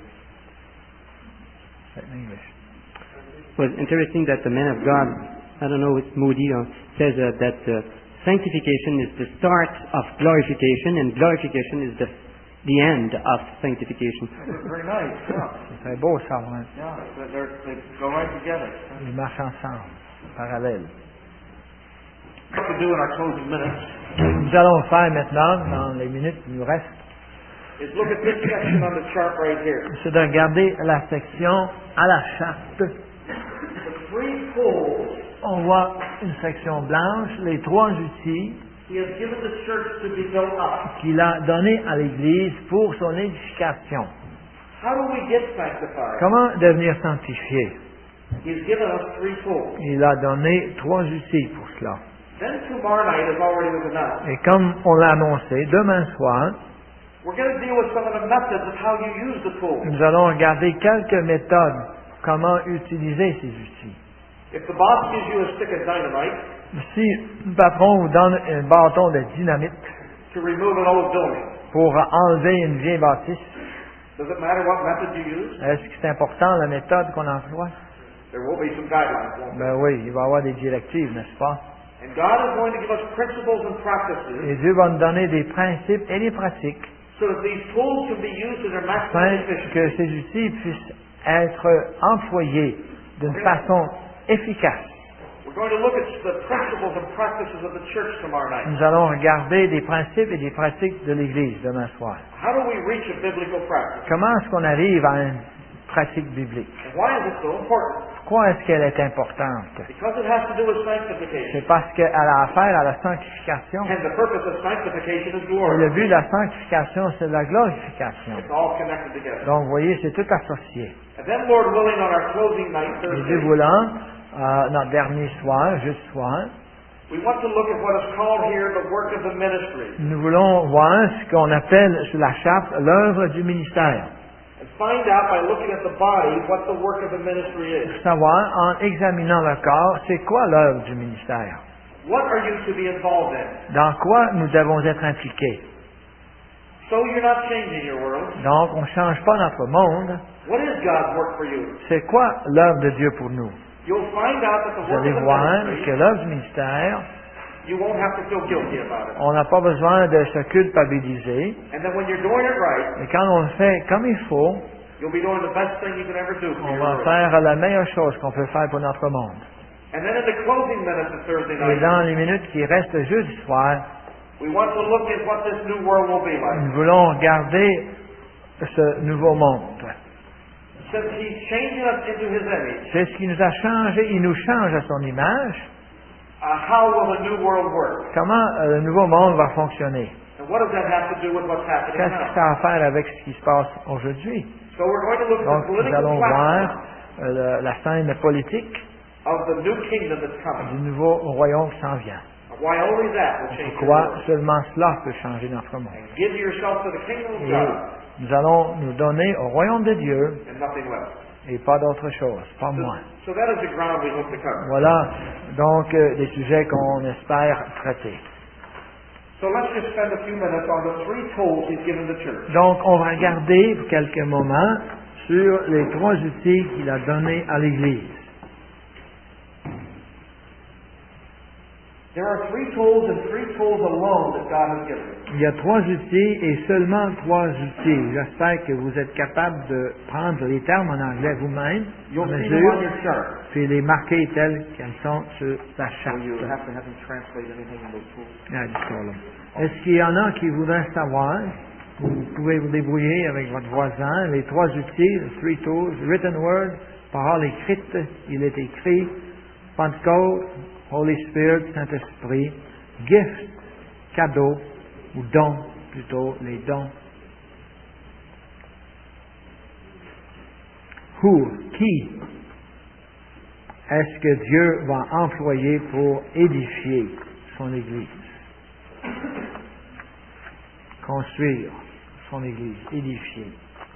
In English. It was interesting that the man of God, I don't know, it's Moody, uh, says uh, that uh, sanctification is the start of glorification, and glorification is the, the end of sanctification. Very nice, yeah. C'est très beau ça, hein? Yeah, they're, they're, they go right together. Ils marchent ensemble, parallèles. What to do in our closing minutes Nous allons faire maintenant, dans les minutes qui nous restent, is look at this section on the chart right here. c'est de regarder la section à la charte. The three poles On voit une section blanche, les trois outils He has given the church to be built up. qu'il a donnés à l'Église pour son édification. How do we get sanctified? Comment devenir sanctifié? He has given us three poles. Il a donné trois outils pour cela. Then tomorrow night, as already was announced, Et comme on l'a annoncé, demain soir, we're going to deal with some of the methods of how you use the tool. nous allons regarder quelques méthodes, comment utiliser ces outils. If the boss gives you a stick of dynamite Si le patron vous donne un bâton de dynamite to remove an old building, pour enlever une vieille bâtisse, does it matter what method you use? est-ce que c'est important la méthode qu'on emploie? There will be some guidelines, won't there? Ben oui, il va y avoir des directives, n'est-ce pas? And God is going to give us principles and practices Et Dieu va nous donner des principes et des pratiques so that these tools can be used to their maximum afin efficiency. que ces outils puissent être employés d'une façon efficace. We're going to look at the principles and practices of the church tomorrow night. Nous allons regarder des principes et des pratiques de l'Église demain soir. How do we reach a biblical practice? Comment est-ce qu'on arrive à une pratique biblique? And why is it so important? Pourquoi est-ce qu'elle est importante? Because it has to do with sanctification. C'est parce qu'elle a affaire à la sanctification. And the purpose of sanctification is Et glory. le but de la sanctification, c'est de la glorification. It's all connected together. Donc, vous voyez, c'est tout associé. And then, Lord willing, on our closing night, Et Dieu Thursday, voulant, euh, notre dernier soir, jeudi soir, we want to look at what is called here the work of the ministry. nous voulons voir ce qu'on appelle sur la charte l'œuvre du ministère. And find out by looking at the body what the work of the ministry is. Pour savoir, en examinant le corps, c'est quoi l'œuvre du ministère? What are you to be involved in? Dans quoi nous devons être impliqués? So you're not changing your world. Donc, on ne change pas notre monde. What is God's work for you? C'est quoi l'œuvre de Dieu pour nous? You'll find out that the Vous work allez of the voir ministry, que l'œuvre du ministère, you won't have to feel guilty about it. on n'a pas besoin de se culpabiliser. And then when you're doing it right, Et quand on le fait comme il faut, you'll be doing the best thing you can ever do for on your va world. faire la meilleure chose qu'on peut faire pour notre monde. And then in the closing minutes of Thursday Et night, dans les minutes qui restent jeudi soir, we want to look at what this new world will be like. nous voulons regarder ce nouveau monde. Since He's changing us into His image, C'est ce qui nous a changé, il nous change à son image. uh, how will the new world work? Comment euh, le nouveau monde va fonctionner? And what does that have to do with what's happening Qu'est-ce que now? ça a à faire avec ce qui se passe aujourd'hui? So we're going to look at Donc, the nous political allons platform voir euh, le- la scène politique of the new kingdom that's coming. du nouveau royaume qui s'en vient. Why only that will change your Pourquoi world. seulement cela peut changer notre monde? And give yourself to the kingdom of Et God nous allons nous donner au royaume de Dieu and nothing less. et pas d'autre chose, pas So, moins. so that is the ground we hope to cover. Voilà donc euh, des sujets qu'on espère traiter. So let's just spend a few minutes on the three tools He's given the church. Donc, on va regarder pour quelques moments sur les trois outils qu'il a donnés à l'Église. There are three tools and three tools alone that God has given. Il y a trois outils et seulement trois outils. J'espère que vous êtes capable de prendre les termes en anglais vous-même, You'll en see them mesure, on your chart. puis les marquer telles qu'elles sont sur la charte. So you have to have him translate anything in those tools. Ah, dis-toi là. Est-ce qu'il y en a qui voudraient savoir? Vous pouvez vous débrouiller avec votre voisin. Les trois outils, the three tools, written word, parole écrite, il est écrit, Pentecôte, Holy Spirit, Saint-Esprit, gift, cadeau, ou don, plutôt, les dons. Who, qui est-ce que Dieu va employer pour édifier son Église? Construire son Église, édifier.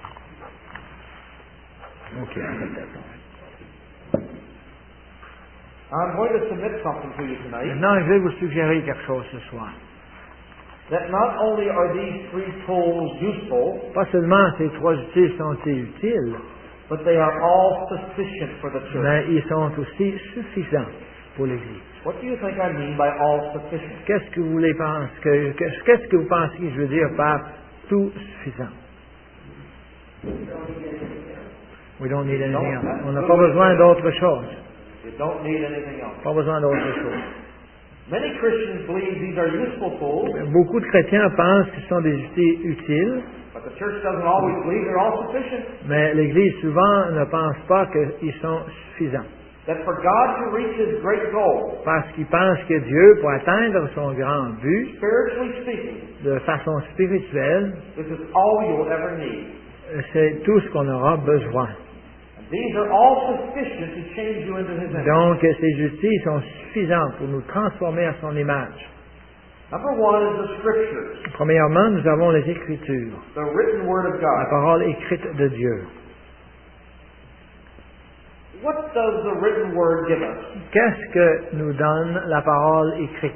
Ok, peut-être. I'm going to submit something to you tonight. Maintenant, je vais vous suggérer quelque chose ce soir. That not only are these three tools useful, Pas seulement ces trois outils sont-ils utiles, but they are all sufficient for the church. mais ils sont aussi suffisants pour l'Église. What do you think I mean by all sufficient? Qu'est-ce que vous voulez penser que qu'est-ce qu'est-ce que vous pensez que je veux dire par tout suffisant? We don't need anything else. On n'a pas besoin d'autre chose. You don't need anything else. Pas besoin d'autre chose. Many Christians believe these are useful tools, Beaucoup de chrétiens pensent que ce sont des outils utiles, but the church doesn't always believe they're all sufficient. mais l'Église souvent ne pense pas qu'ils sont suffisants. That for God to reach His great goal, Parce qu'ils pensent que Dieu, pour atteindre son grand but, spiritually speaking, de façon spirituelle, this is all you'll ever need. c'est tout ce qu'on aura besoin. And These are all sufficient to change you into His image. Donc, ces justices sont suffisantes pour nous transformer à son image. Number one is the Scriptures, Premièrement, nous avons les Écritures, the written Word of la God. parole écrite de Dieu. What does the written Word give us? Qu'est-ce que nous donne la parole écrite?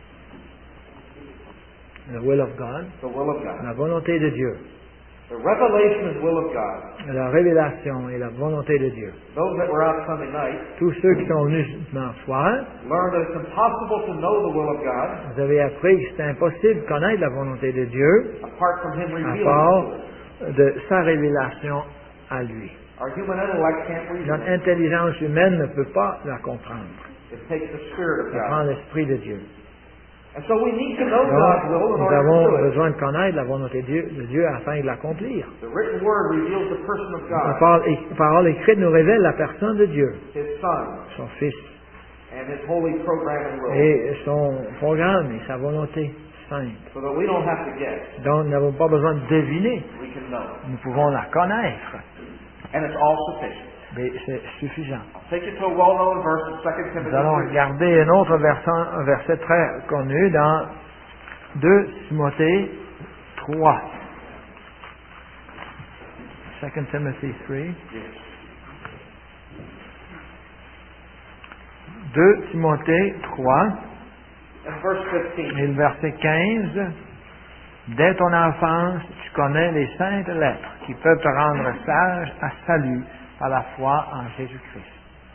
The will of God, The will of God. la volonté de Dieu. The revelation is will of God. La révélation et la volonté de Dieu. Those that were out Sunday night Tous ceux qui sont venus dimanche soir, learned that it's impossible to know the will of God vous avez appris que c'est impossible de connaître la volonté de Dieu apart from Him à revealing part it to us. de sa révélation à lui. Our human intellect can't reason Notre it. intelligence humaine ne peut pas la comprendre. It takes the Spirit of Ça prend God. l'Esprit de Dieu. And so we need to know Donc, God's will in nous order avons to do it. besoin de connaître la volonté de Dieu, de Dieu afin de l'accomplir. The written Word reveals the person of La God, parole, la parole écrite nous révèle la personne de Dieu, His Son, son Fils, and His holy program and will, et son programme et sa volonté sainte. so that we don't have to guess. Donc, nous n'avons pas besoin de deviner, We can know. nous pouvons la connaître. And it's all sufficient. Mais c'est suffisant. I'll take you to a well-known verse in Second Timothy Nous allons three. regarder un autre verset, un verset très connu dans deux Timothée trois. Second Timothy three. Yes. deux Timothée trois. In verse fifteen. Et le verset quinze, dès ton enfance, tu connais les saintes lettres qui peuvent te rendre sage à salut par la foi en Jésus-Christ.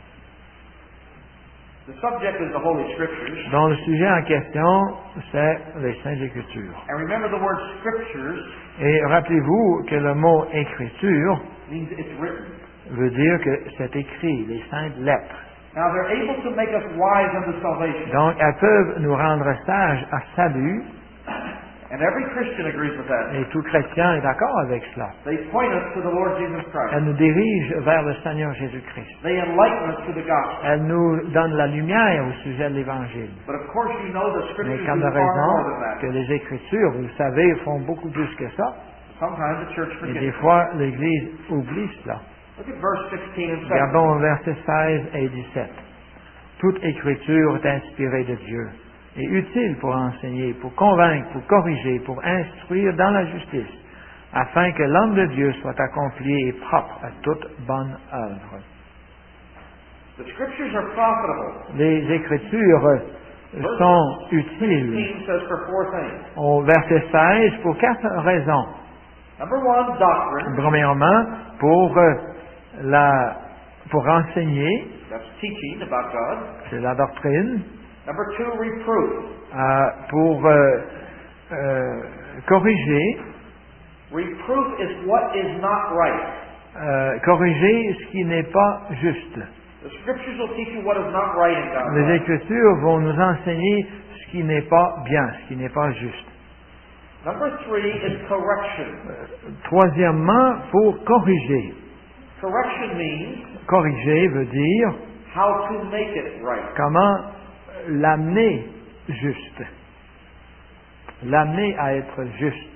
The subject is the Holy Scriptures. Donc le sujet en question, c'est les saintes Écritures. And remember the word Scriptures Et rappelez-vous que le mot écriture means it's written. veut dire que c'est écrit, les saintes lettres. Now they're able to make us wise unto salvation. Donc elles peuvent nous rendre sages à salut, And every Christian agrees with that. et tout chrétien est d'accord avec cela. They point us to the Lord Jesus Christ. Elles nous dirigent vers le Seigneur Jésus-Christ. They enlighten us to the gospel. Elles nous donnent la lumière au sujet de l'Évangile. But of course you know the Mais Scriptures comme do de far more raison than que that. les Écritures, vous le savez, font beaucoup plus que ça. Sometimes the church Et forgets. des fois, l'Église oublie cela. Look at verse sixteen and seventeen. Regardons versets seize et dix-sept. Toute Écriture est inspirée de Dieu et utile pour enseigner, pour convaincre, pour corriger, pour instruire dans la justice, afin que l'homme de Dieu soit accompli et propre à toute bonne œuvre. The Scriptures are profitable. Les Écritures sont utiles. sixteen says for four things. Au verset seize, pour quatre raisons. Number one, doctrine. Premièrement, pour euh, la, pour enseigner, That's teaching about God. c'est la doctrine, Number two, reproof. euh, pour euh, euh, corriger, Reproof is what is not right. euh, corriger ce qui n'est pas juste. The Scriptures will teach you what is not right in God's Les life. Écritures vont nous enseigner ce qui n'est pas bien, ce qui n'est pas juste. Number three is correction. Euh, Troisièmement, pour corriger. Correction means Corriger veut dire how to make it right. comment l'amener juste. L'amener à être juste.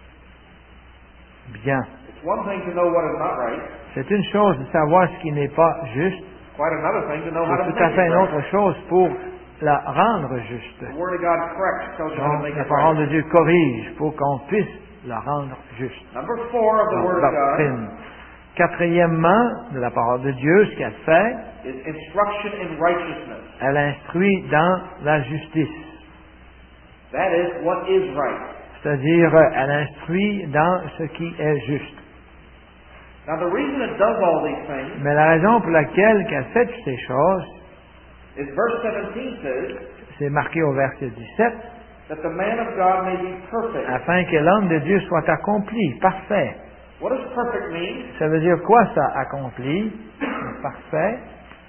Bien. It's one thing to know what is not right. C'est une chose de savoir ce qui n'est pas juste. Quite another thing to know how to C'est make tout à fait it une right. autre chose pour la rendre juste. The Word of God corrects, tells you how to Donc, make la it parole right. de Dieu corrige pour qu'on puisse la rendre juste. Number four of the Donc, Word of God doctrine. Quatrièmement, de la parole de Dieu, ce qu'elle fait, is instruction in righteousness. elle instruit dans la justice. That is what is right. C'est-à-dire, elle instruit dans ce qui est juste. Now the reason it does all these things Mais la raison pour laquelle qu'elle fait toutes ces choses, is verse seventeen says c'est marqué au verset dix-sept, that the man of God may be perfect. afin que l'homme de Dieu soit accompli, parfait. What does perfect mean? Ça veut dire quoi ça, accompli, parfait?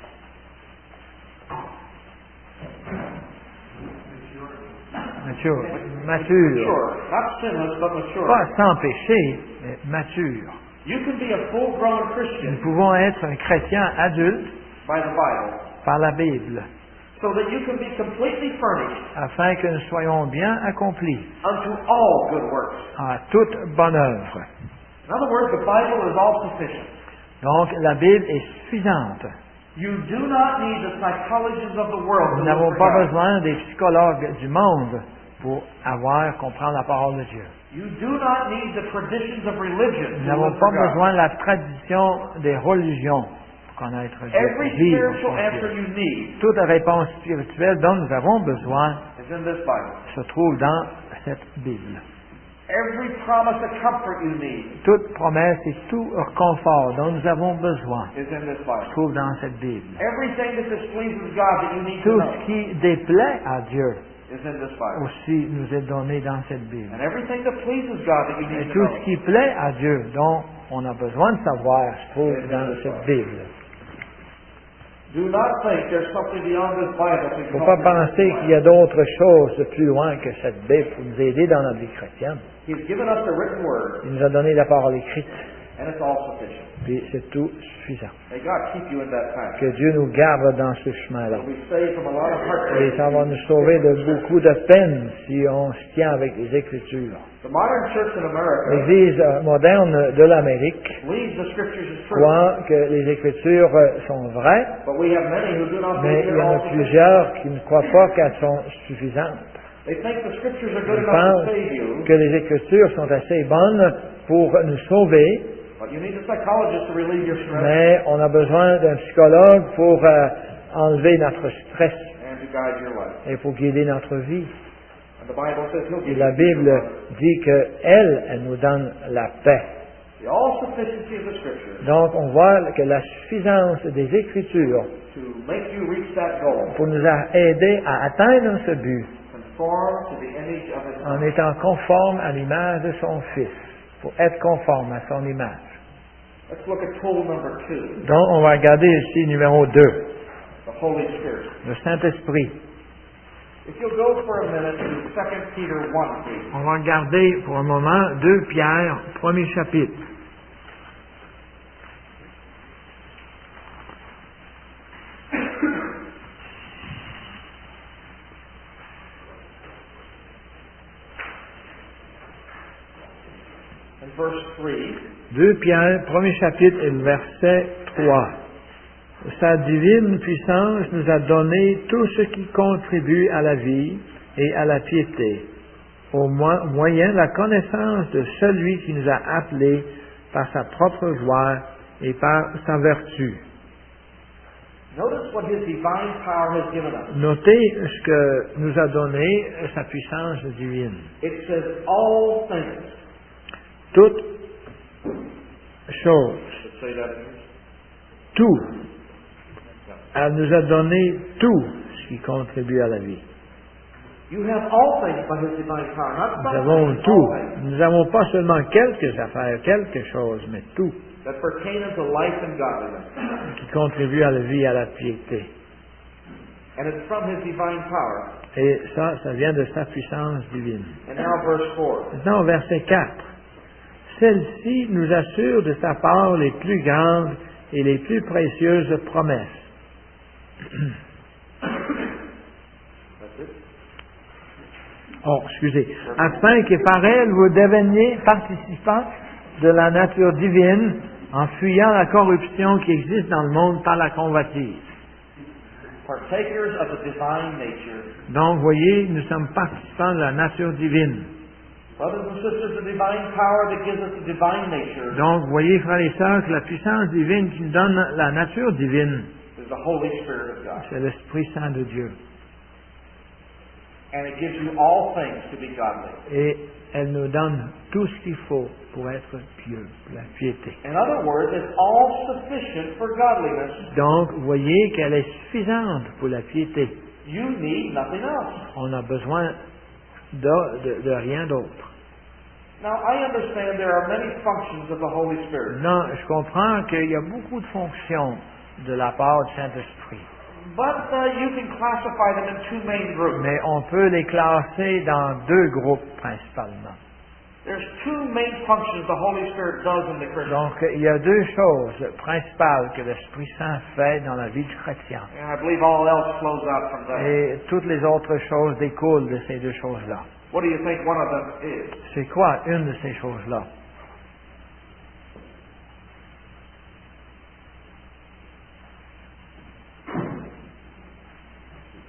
Mature. Mature. Mature. Not sinless, but mature. Pas sans péché, mais mature. You can be a full-grown Nous Christian pouvons être un chrétien adulte by the Bible, par la Bible, so that you can be completely furnished afin que nous soyons bien accomplis unto all good works. à toute bonne œuvre. In other words, the Bible is all sufficient. Donc, la Bible est suffisante. You do not need the psychologists of the world Nous to n'avons look for pas God. besoin des psychologues du monde pour avoir, comprendre la parole de Dieu. You do not need the traditions of religion Nous to n'avons look pas for God. besoin de la tradition des religions pour connaître Dieu, Every pour vivre spiritual pour answer Dieu. you need Toute réponse spirituelle dont nous avons besoin is in this Bible. se trouve dans cette Bible. Every promise of comfort you need Toute promesse et tout confort dont nous avons besoin is in this se Bible. trouve dans cette Bible. Everything that displeases God that you need to Tout know ce qui déplaît à Dieu is in this Bible. aussi nous est donné dans cette Bible. And everything that pleases God that you Et need to tout know ce qui plaît à Dieu, dont on a besoin de savoir, se trouve dans cette Bible. Do not think there's something beyond this Bible to Il ne faut pas help you. penser qu'il y a d'autres choses de plus loin que cette Bible pour nous aider dans notre vie chrétienne. He's given us the written word, Il nous a donné la parole écrite, and it's all sufficient. puis c'est tout suffisant. May God keep you in that path. Que Dieu nous garde dans ce chemin-là. You'll be saved from a lot of Et heartbreak. ça va nous sauver de beaucoup de peine si on se tient avec les Écritures. The modern church in America L'Église euh, moderne de l'Amérique believes the scriptures is true, croit que les Écritures euh, sont vraies, but we have many who do not mais believe il y they're en a all sufficient. plusieurs qui ne croient pas qu'elles sont suffisantes. They think the scriptures are good Ils enough to pensent save you, que les Écritures sont assez bonnes pour nous sauver, but you need a psychologist to relieve your stress mais on a besoin d'un psychologue pour euh, enlever notre stress and to guide your life. et pour guider notre vie. And the Bible says He'll Et give la you Bible dit que elle, elle nous donne la paix. the all-sufficiency of the scripture Donc on voit que la suffisance des Écritures to make you reach that goal, pour nous a- aider à atteindre ce but conform to the image of His en Son. étant conforme à l'image de son Fils, pour être conforme à son image. Let's look at tool number two, Donc on va regarder ici numéro deux, the Holy Spirit. le Saint-Esprit. If you'll go for a minute to Second Peter one, please. On va regarder pour un moment deux Pierre, premier chapitre. In verse three, deux Pierre, premier chapitre et le verset trois. Sa divine puissance nous a donné tout ce qui contribue à la vie et à la piété, au mo- moyen de la connaissance de celui qui nous a appelés par sa propre gloire et par sa vertu. notice what His divine power has given us. Notez ce que nous a donné sa puissance divine. It says all things. Toutes choses, Let's say that again. tout. Elle nous a donné tout ce qui contribue à la vie. You have all things by His divine power, not Nous some avons things, tout. all things, Nous n'avons pas seulement quelques affaires, quelque chose, mais tout that pertain unto life and godliness. qui contribue à la vie et à la piété. And it's from His divine power. Et ça, ça vient de sa puissance divine. And now verse four. Maintenant, au verset quatre. Celle-ci nous assure de sa part les plus grandes et les plus précieuses promesses. That's it. Oh, excusez. Afin que par elle vous deveniez participants de la nature divine en fuyant la corruption qui existe dans le monde par la convoitise. Partakers of the divine nature. Donc, voyez, nous sommes participants de la nature divine. Brothers and sisters, the divine power that gives us the divine nature Donc, voyez, frères et sœurs, que la puissance divine qui nous donne la nature divine, is the Holy Spirit of God. c'est l'Esprit Saint de Dieu. And it gives you all things to be godly. Et elle nous donne tout ce qu'il faut pour être pieux, pour la piété. In other words, it's all sufficient for godliness. Donc, voyez qu'elle est suffisante pour la piété. You need nothing else. On a besoin de, de, de rien d'autre. Now, I understand there are many functions of the Holy Spirit, Non, je comprends qu'il y a beaucoup de fonctions de la part du Saint-Esprit. but uh, you can classify them in two main groups. Mais on peut les classer dans deux groupes principalement. There's two main functions the Holy Spirit does in the Christian. Donc, il y a deux choses principales que l'Esprit Saint fait dans la vie du chrétien. And I believe all else flows out from that. Et toutes les autres choses découlent de ces deux choses-là. What do you think one of them is? C'est quoi une de ces choses-là?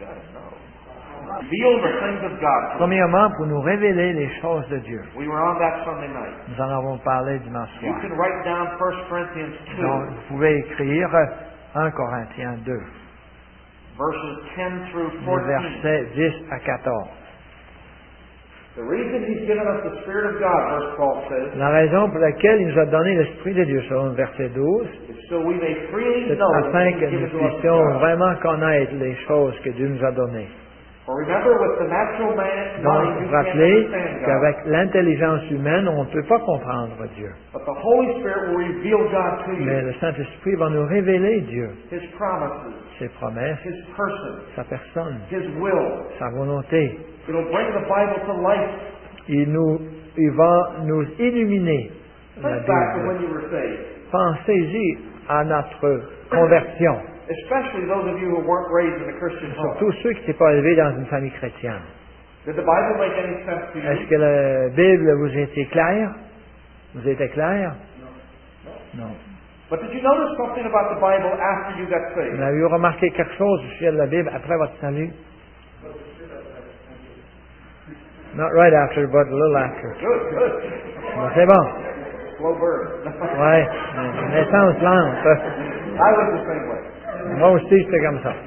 Reveal the things of God to us. Premièrement, pour nous révéler les choses de Dieu. We were on that Sunday night. Nous en avons parlé dimanche You soir. can write down First Corinthians Donc, two, vous pouvez écrire un Corinthiens deux, verses ten through les fourteen. versets dix à quatorze. The reason He's given us the Spirit of God, verse twelve says, La raison pour laquelle il nous a donné l'Esprit de Dieu, selon le verset douze, is so we may freely c'est know the afin things que given nous to us of puissions God. vraiment connaître les choses que Dieu nous a données. For remember, with the natural man, Donc, mind, you can't rappelez understand God. qu'avec l'intelligence humaine, on ne peut pas comprendre Dieu. But the Holy Spirit will reveal God to Mais you, le Saint-Esprit va nous révéler Dieu, His promises, ses promesses, His person, sa personne, His will. sa volonté. It'll bring the Bible to life. Il, nous, il va nous illuminer la Think back to Bible. when you were saved. Pensez-y à notre conversion, Especially those of you who weren't raised in a Christian home. surtout ceux qui n'étaient pas élevés dans une famille chrétienne. Did the Bible make any sense to Est-ce you? que la Bible vous a été claire? Vous était claire? Non. But did you notice something about the Bible after you got saved? Vous avez remarqué quelque chose au sujet de la Bible après votre salut? Not right after, but a little after. Good, good. Bon, c'est bon. Slow bird. Ouais. Naissance lente. I was the same way. Moi aussi, j'étais comme ça.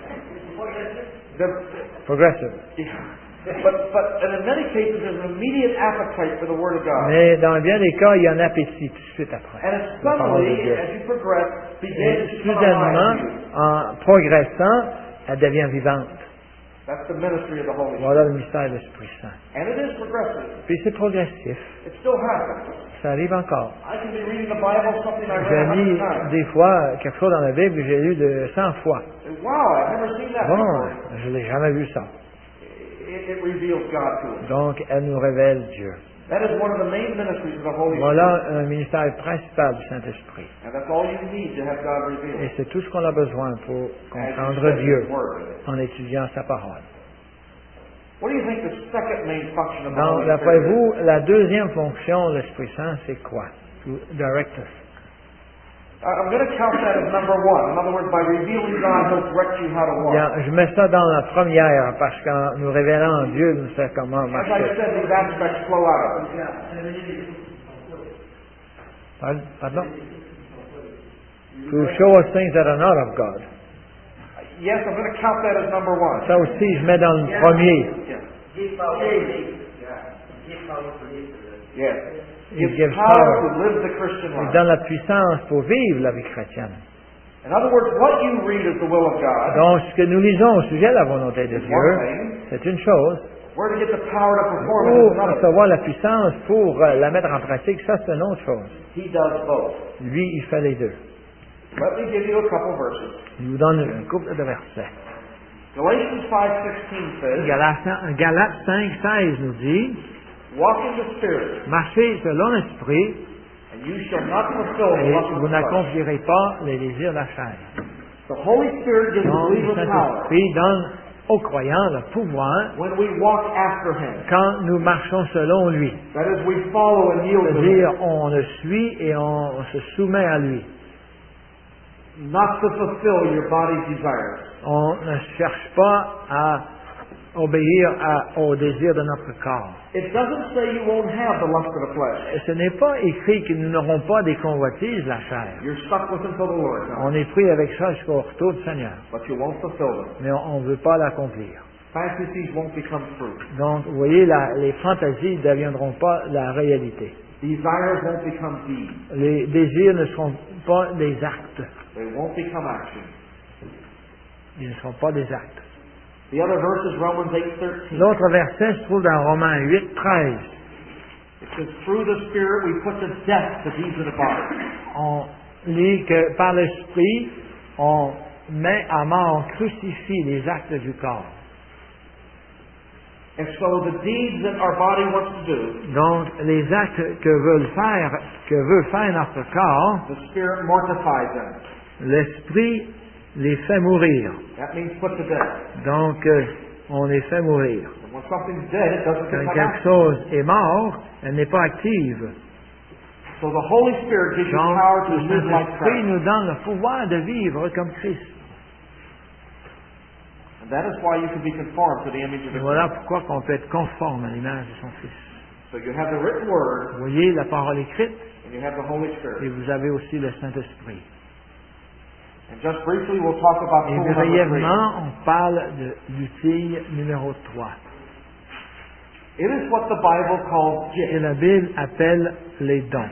The, Progressive. but, but and in many cases, there's an immediate appetite for the Word of God. Mais dans bien des cas, il y a un appétit tout de suite après. And it La parole de suddenly, Dieu. as you progress, Et begins to come soudainement, alive in you. en progressant, elle devient vivante. That's the ministry of the Holy Spirit. Voilà le mystère de l'Esprit Saint. And it is progressive. Puis c'est progressif. It still happens. Ça arrive encore. I can be reading the Bible, something I read a J'ai hundred lu times. des fois quelque chose dans la Bible que j'ai lu de cent fois. Wow, I've never seen that Bon, before. je n'ai jamais vu ça. It, it reveals God to us. Donc, elle nous révèle Dieu. That is one of the main ministries of the Holy Spirit. Voilà un ministère principal du Saint-Esprit. And that's all you need to have God Et revealed. c'est tout ce qu'on a besoin pour As you comprendre study Dieu His Word. en étudiant sa parole. What do you think the second main function of the Donc, Holy d'après Spirit is? vous, la deuxième fonction de l'Esprit Saint, c'est quoi? To direct us. Uh, I'm going to count that as number one. In other words, by revealing God, He'll direct you how to walk. Bien, je mets ça dans la première parce qu'en nous révélant Dieu, nous sait comment As I marcher. said, these aspects flow out of it. Pardon? Pardon? To show us things that are not of God. Yes, I'm going to count that as number one. Ça aussi, je mets dans le premier. Yes. Il Gives gives power power. to live the Christian Il life. donne la puissance pour vivre la vie chrétienne. In other words, what you read is the will of God. Donc, ce que nous lisons au sujet de la volonté de Is one Dieu, thing. c'est une chose. Where to get the power to perform it is Pour another. recevoir la puissance, pour euh, la mettre en pratique, ça c'est une autre chose. He does both. Lui, il fait les deux. Let me give you a couple verses. Il vous donne un couple de versets. Galatians five sixteen says, Galates, Galates cinq, seize nous dit, "Walk in the Spirit, marchez selon l'Esprit, and you shall not fulfill the et lust of vous the flesh." n'accomplirez pas les désirs de la chair. The Holy Spirit gives the Donc, le believer power Saint-Esprit donne aux croyants le pouvoir when we walk after Him. quand nous marchons selon lui. That is, we follow and yield to Him, C'est-à-dire, on le suit et on se soumet à lui. not to fulfill your body's desires. On ne cherche pas à obéir à- aux désirs de notre corps. It doesn't say you won't have the lust of the flesh. Et ce n'est pas écrit que nous n'aurons pas des convoitises de la chair. You're stuck with them till the Lord comes, On est pris avec ça jusqu'au retour du Seigneur. but you won't fulfill them. Mais on ne veut pas l'accomplir. Fantasies won't become fruit. Donc, vous voyez, la- les fantasies ne deviendront pas la réalité. Desires won't become deeds. Les désirs ne seront pas des actes. They won't become action. Ils ne seront pas des actes. The other verse is Romans eight thirteen. L'autre verset se trouve dans Romains huit, treize. It says, "Through the Spirit we put to death the deeds of the body." On lit que par l'Esprit, on met à mort, on crucifie les actes du corps. And so the deeds that our body wants to do, Donc, les actes que veut faire, que veut faire notre corps, the Spirit mortifies them. l'Esprit les fait mourir. That means put to death. Donc, euh, on les fait mourir. And when something's dead, it doesn't Quand become quelque action. chose est mort, elle n'est pas active. So the Holy Spirit gives you Donc, power to le live like Saint-Esprit Christ. nous donne le pouvoir de vivre comme Christ. And that is why you can be conformed to the image of Et the voilà Christ. pourquoi qu'on peut être conforme à l'image de son Fils. So you have the written word, Vous voyez la parole écrite and you have the Holy et Spirit. vous avez aussi le Saint-Esprit. And just briefly, we'll talk about Et tool number three. brièvement, on parle de l'outil numéro trois. It is what the Bible calls Que gift. la Bible appelle les dons.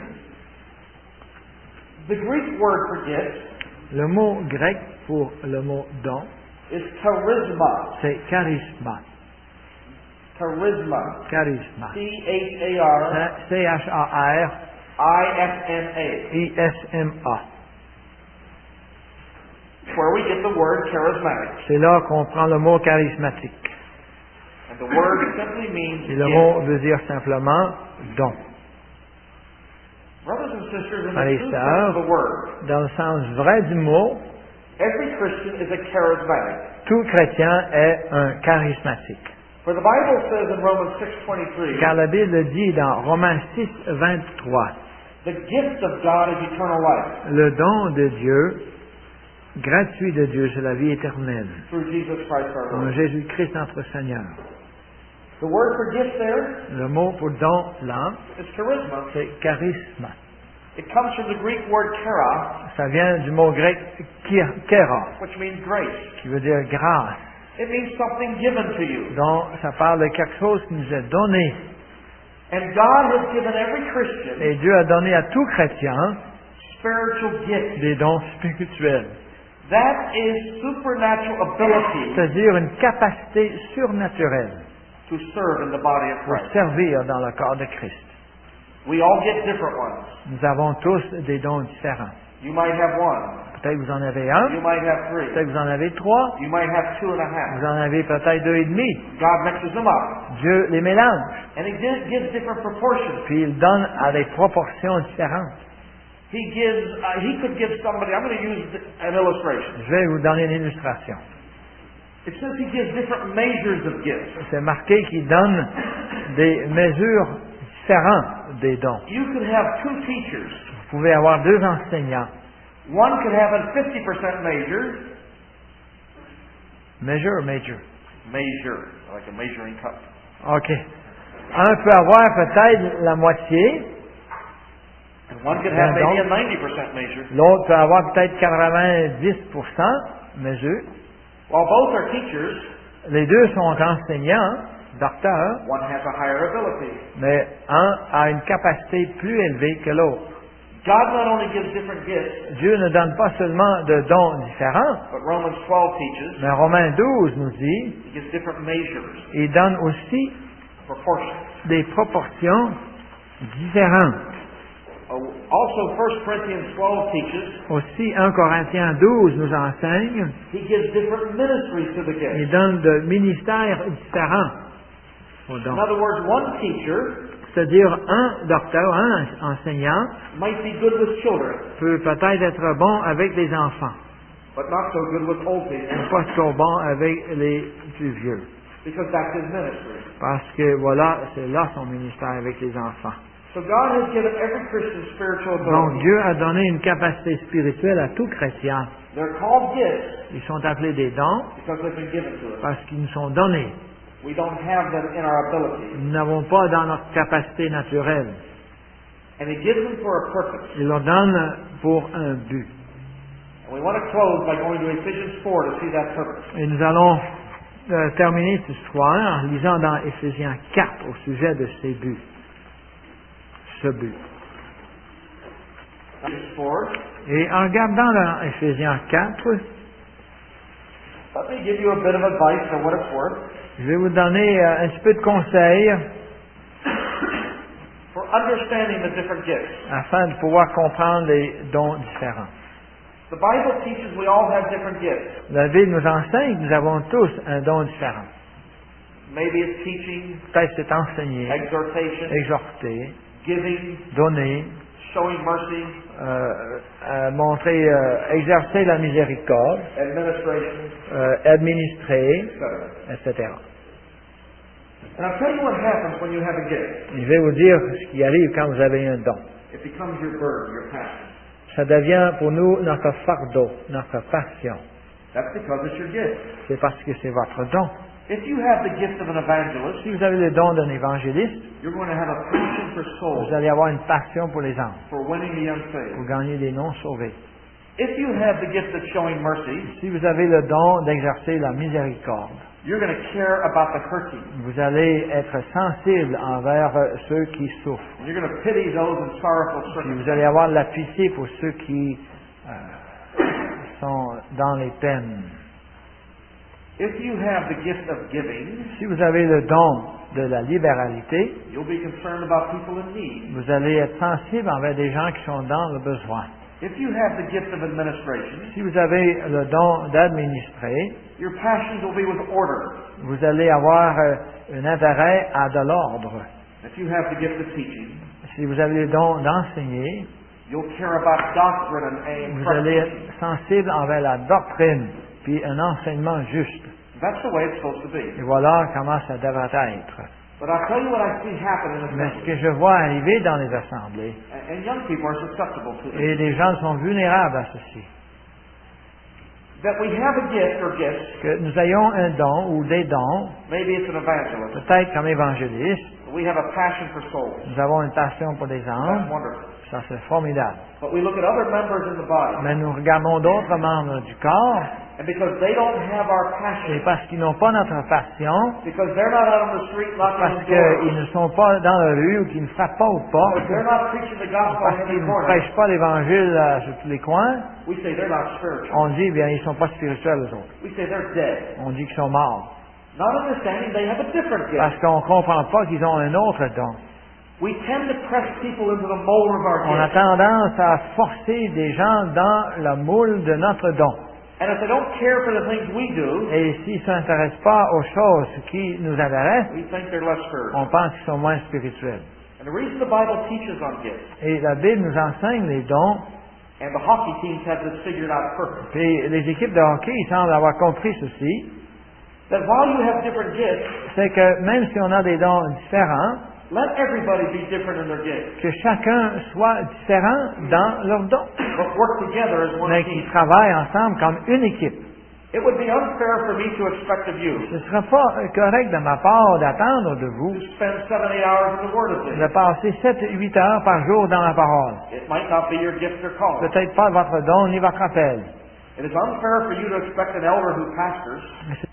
The Greek word for gift Le mot grec pour le mot don, is charisma. c'est charisma. Charisma. Charisma. C H A R C H A R I S M A. I S M A. Where we get the word charismatic. C'est là qu'on prend le mot charismatique. And the word simply means Et le gift. mot veut dire simplement don. Brothers and sisters, in the Allez, true sœurs. sense of the word, Dans le sens vrai du mot, every Christian is a charismatic. tout chrétien est un charismatique. For the Bible says in Romans six twenty-three, Car la Bible dit dans Romains six, vingt-trois, the gift of God is eternal life le don de Dieu, gratuit de Dieu, c'est la vie éternelle, through Jesus Christ our en Lord. Jésus-Christ notre Seigneur. The word for gift there Le mot pour don, là, is charisma. c'est charisme. It comes from the Greek word kera, Ça vient du mot grec kir- kéra, which means grace. qui veut dire grâce. It means something given to you. Donc, ça parle de quelque chose qui nous est donné. And God has given every Christian Et Dieu a donné à tout chrétien spiritual gifts. des dons spirituels. That is supernatural ability C'est-à-dire une capacité surnaturelle to serve in the body of pour Christ. servir dans le corps de Christ. We all get different ones. Nous avons tous des dons différents. You might have one. Peut-être vous en avez un, You might have three. peut-être vous en avez trois, You might have two and a half. vous en avez peut-être deux et demi. God mixes them up. Dieu les mélange, And He gives, gives different proportions. puis il donne à des proportions différentes. He gives, uh, He could give somebody, I'm going to use th- an illustration. Je vais vous donner une illustration. It says He gives different measures of gifts. C'est marqué qu'il donne des mesures différentes des dons. You could have two teachers. Vous pouvez avoir deux enseignants. One could have a fifty percent measure. Measure, major. Measure, like a measuring cup. OK. Un peut avoir peut-être la moitié, And one could have Then maybe a don't- ninety percent measure. l'autre peut avoir peut-être quatre-vingt-dix pour cent mesure. While both are teachers, Les deux sont enseignants, docteurs, one has a higher ability. mais un a une capacité plus élevée que l'autre. God not only gives different gifts, Dieu ne donne pas seulement de dons différents, but Romans twelve teaches mais Romains douze nous dit, He gives different measures, il donne aussi proportions. des proportions différentes. Uh, also, First Corinthians twelve teaches Aussi, un Corinthiens douze nous enseigne, He gives different ministries to the il gifts. donne de ministères différents aux In dons. other words, one teacher C'est-à-dire, un docteur, un enseignant might be good with children, peut peut-être être bon avec les enfants, but not so good with old mais people, pas trop bon avec les plus vieux. because that's His ministry. Parce que voilà, c'est là son ministère avec les enfants. So God has given every Christian spiritual Donc ability. Dieu a donné une capacité spirituelle à tout chrétien. They're called gifts Ils sont appelés des dons because they've been given to us. parce qu'ils nous sont donnés. We don't have them in our ability. Nous n'avons pas dans notre capacité naturelle. And He gives them for a purpose. Il leur donne pour un but. And we want to close by going to Ephesians four to see that purpose. Et nous allons euh, terminer ce soir en lisant dans Éphésiens quatre au sujet de ces buts. Ce but. Ephesians four. Et en regardant dans Éphésiens quatre, Let me give you a bit of advice for what it's worth. je vais vous donner euh, un petit peu de conseils For understanding the different gifts. afin de pouvoir comprendre les dons différents. The Bible teaches we all have different gifts. La Bible nous enseigne que nous avons tous un don différent. Maybe it's teaching, Peut-être c'est enseigner, exhortation, exhorter, giving, donner, showing mercy, euh, euh, montrer, euh, exercer la miséricorde, administration, euh, administrer, et cetera. et cetera. And I'll tell you what happens when you have a gift. Je vais vous dire ce qui arrive quand vous avez un don. It becomes your burden, your passion. Ça devient pour nous notre fardeau, notre passion. That's because it's your gift. C'est parce que c'est votre don. If you have the gift of an evangelist, Si vous avez le don d'un évangéliste, you're going to have a passion for souls, vous allez avoir une passion pour les âmes, for winning the pour unsaved. gagner des non sauvés. If you have the gift of showing mercy, Si vous avez le don d'exercer la miséricorde, you're going to care about the hurting. vous allez être sensible envers euh, ceux qui souffrent. And you're going to pity those in sorrowful Puis circumstances. vous allez avoir de la pitié pour ceux qui euh, sont dans les peines. If you have the gift of giving, Si vous avez le don de la libéralité, you'll be concerned about people in need. vous allez être sensible envers des gens qui sont dans le besoin. If you have the gift of administration, Si vous avez le don d'administrer, your passions will be with order. vous allez avoir euh, un intérêt à de l'ordre. If you have the gift of teaching, Si vous avez le don d'enseigner, you'll care about doctrine and aim. vous allez être sensible envers la doctrine, puis un enseignement juste. That's the way it's supposed to be. Et voilà comment ça devrait être. But I'll tell you what I see happen in Mais ce assembly. que je vois arriver dans les assemblées, And and young people are susceptible to this. et les gens sont vulnérables à ceci, That we have a gift or gifts, que nous ayons un don ou des dons, maybe it's an evangelist. peut-être comme évangélistes, We have a passion for souls. nous avons une passion pour les That's âmes, wonderful. ça c'est formidable. But we look at other members in the body, Mais nous regardons d'autres membres du corps, and because they don't have our et passion, parce qu'ils n'ont pas notre passion, because they're not out on the street knocking parce on qu'ils doors, ne sont pas dans la rue ou qu'ils ne frappent pas aux or portes, they're not preaching the gospel parce in qu'ils every ne corner, prêchent pas l'évangile euh, sur tous les coins, we say they're not spiritual. on dit, bien, ils ne sont pas spirituels, eux autres. We say they're dead. On dit qu'ils sont morts. Not understanding they have a different Parce gift. qu'on ne comprend pas qu'ils ont un autre don. We tend to press people into the mold of our On a gift. tendance à forcer des gens dans la moule de notre don. And if they don't care for the things we do, Et s'ils ne s'intéressent pas aux choses qui nous intéressent, we think they're less spiritual. on pense qu'ils sont moins spirituels. And the reason the Bible teaches on gifts, Et la Bible nous enseigne les dons, and the hockey teams have this figured out perfect, et les équipes de hockey ils semblent avoir compris ceci, that while you have different gifts, c'est que même si on a des dons différents, let everybody be different in their gifts, que chacun soit différent dans leurs dons, but work together as one mais qu'ils team. travaillent ensemble comme une équipe. It would be unfair for me to expect of you Ce ne sera pas correct de ma part d'attendre de vous to spend seven, eight hours in the Word of de things. passer sept huit heures par jour dans la parole. It might not be your gift or calling. Peut-être pas votre don ni votre appel. It is unfair for you to expect an elder who pastors Mais c'est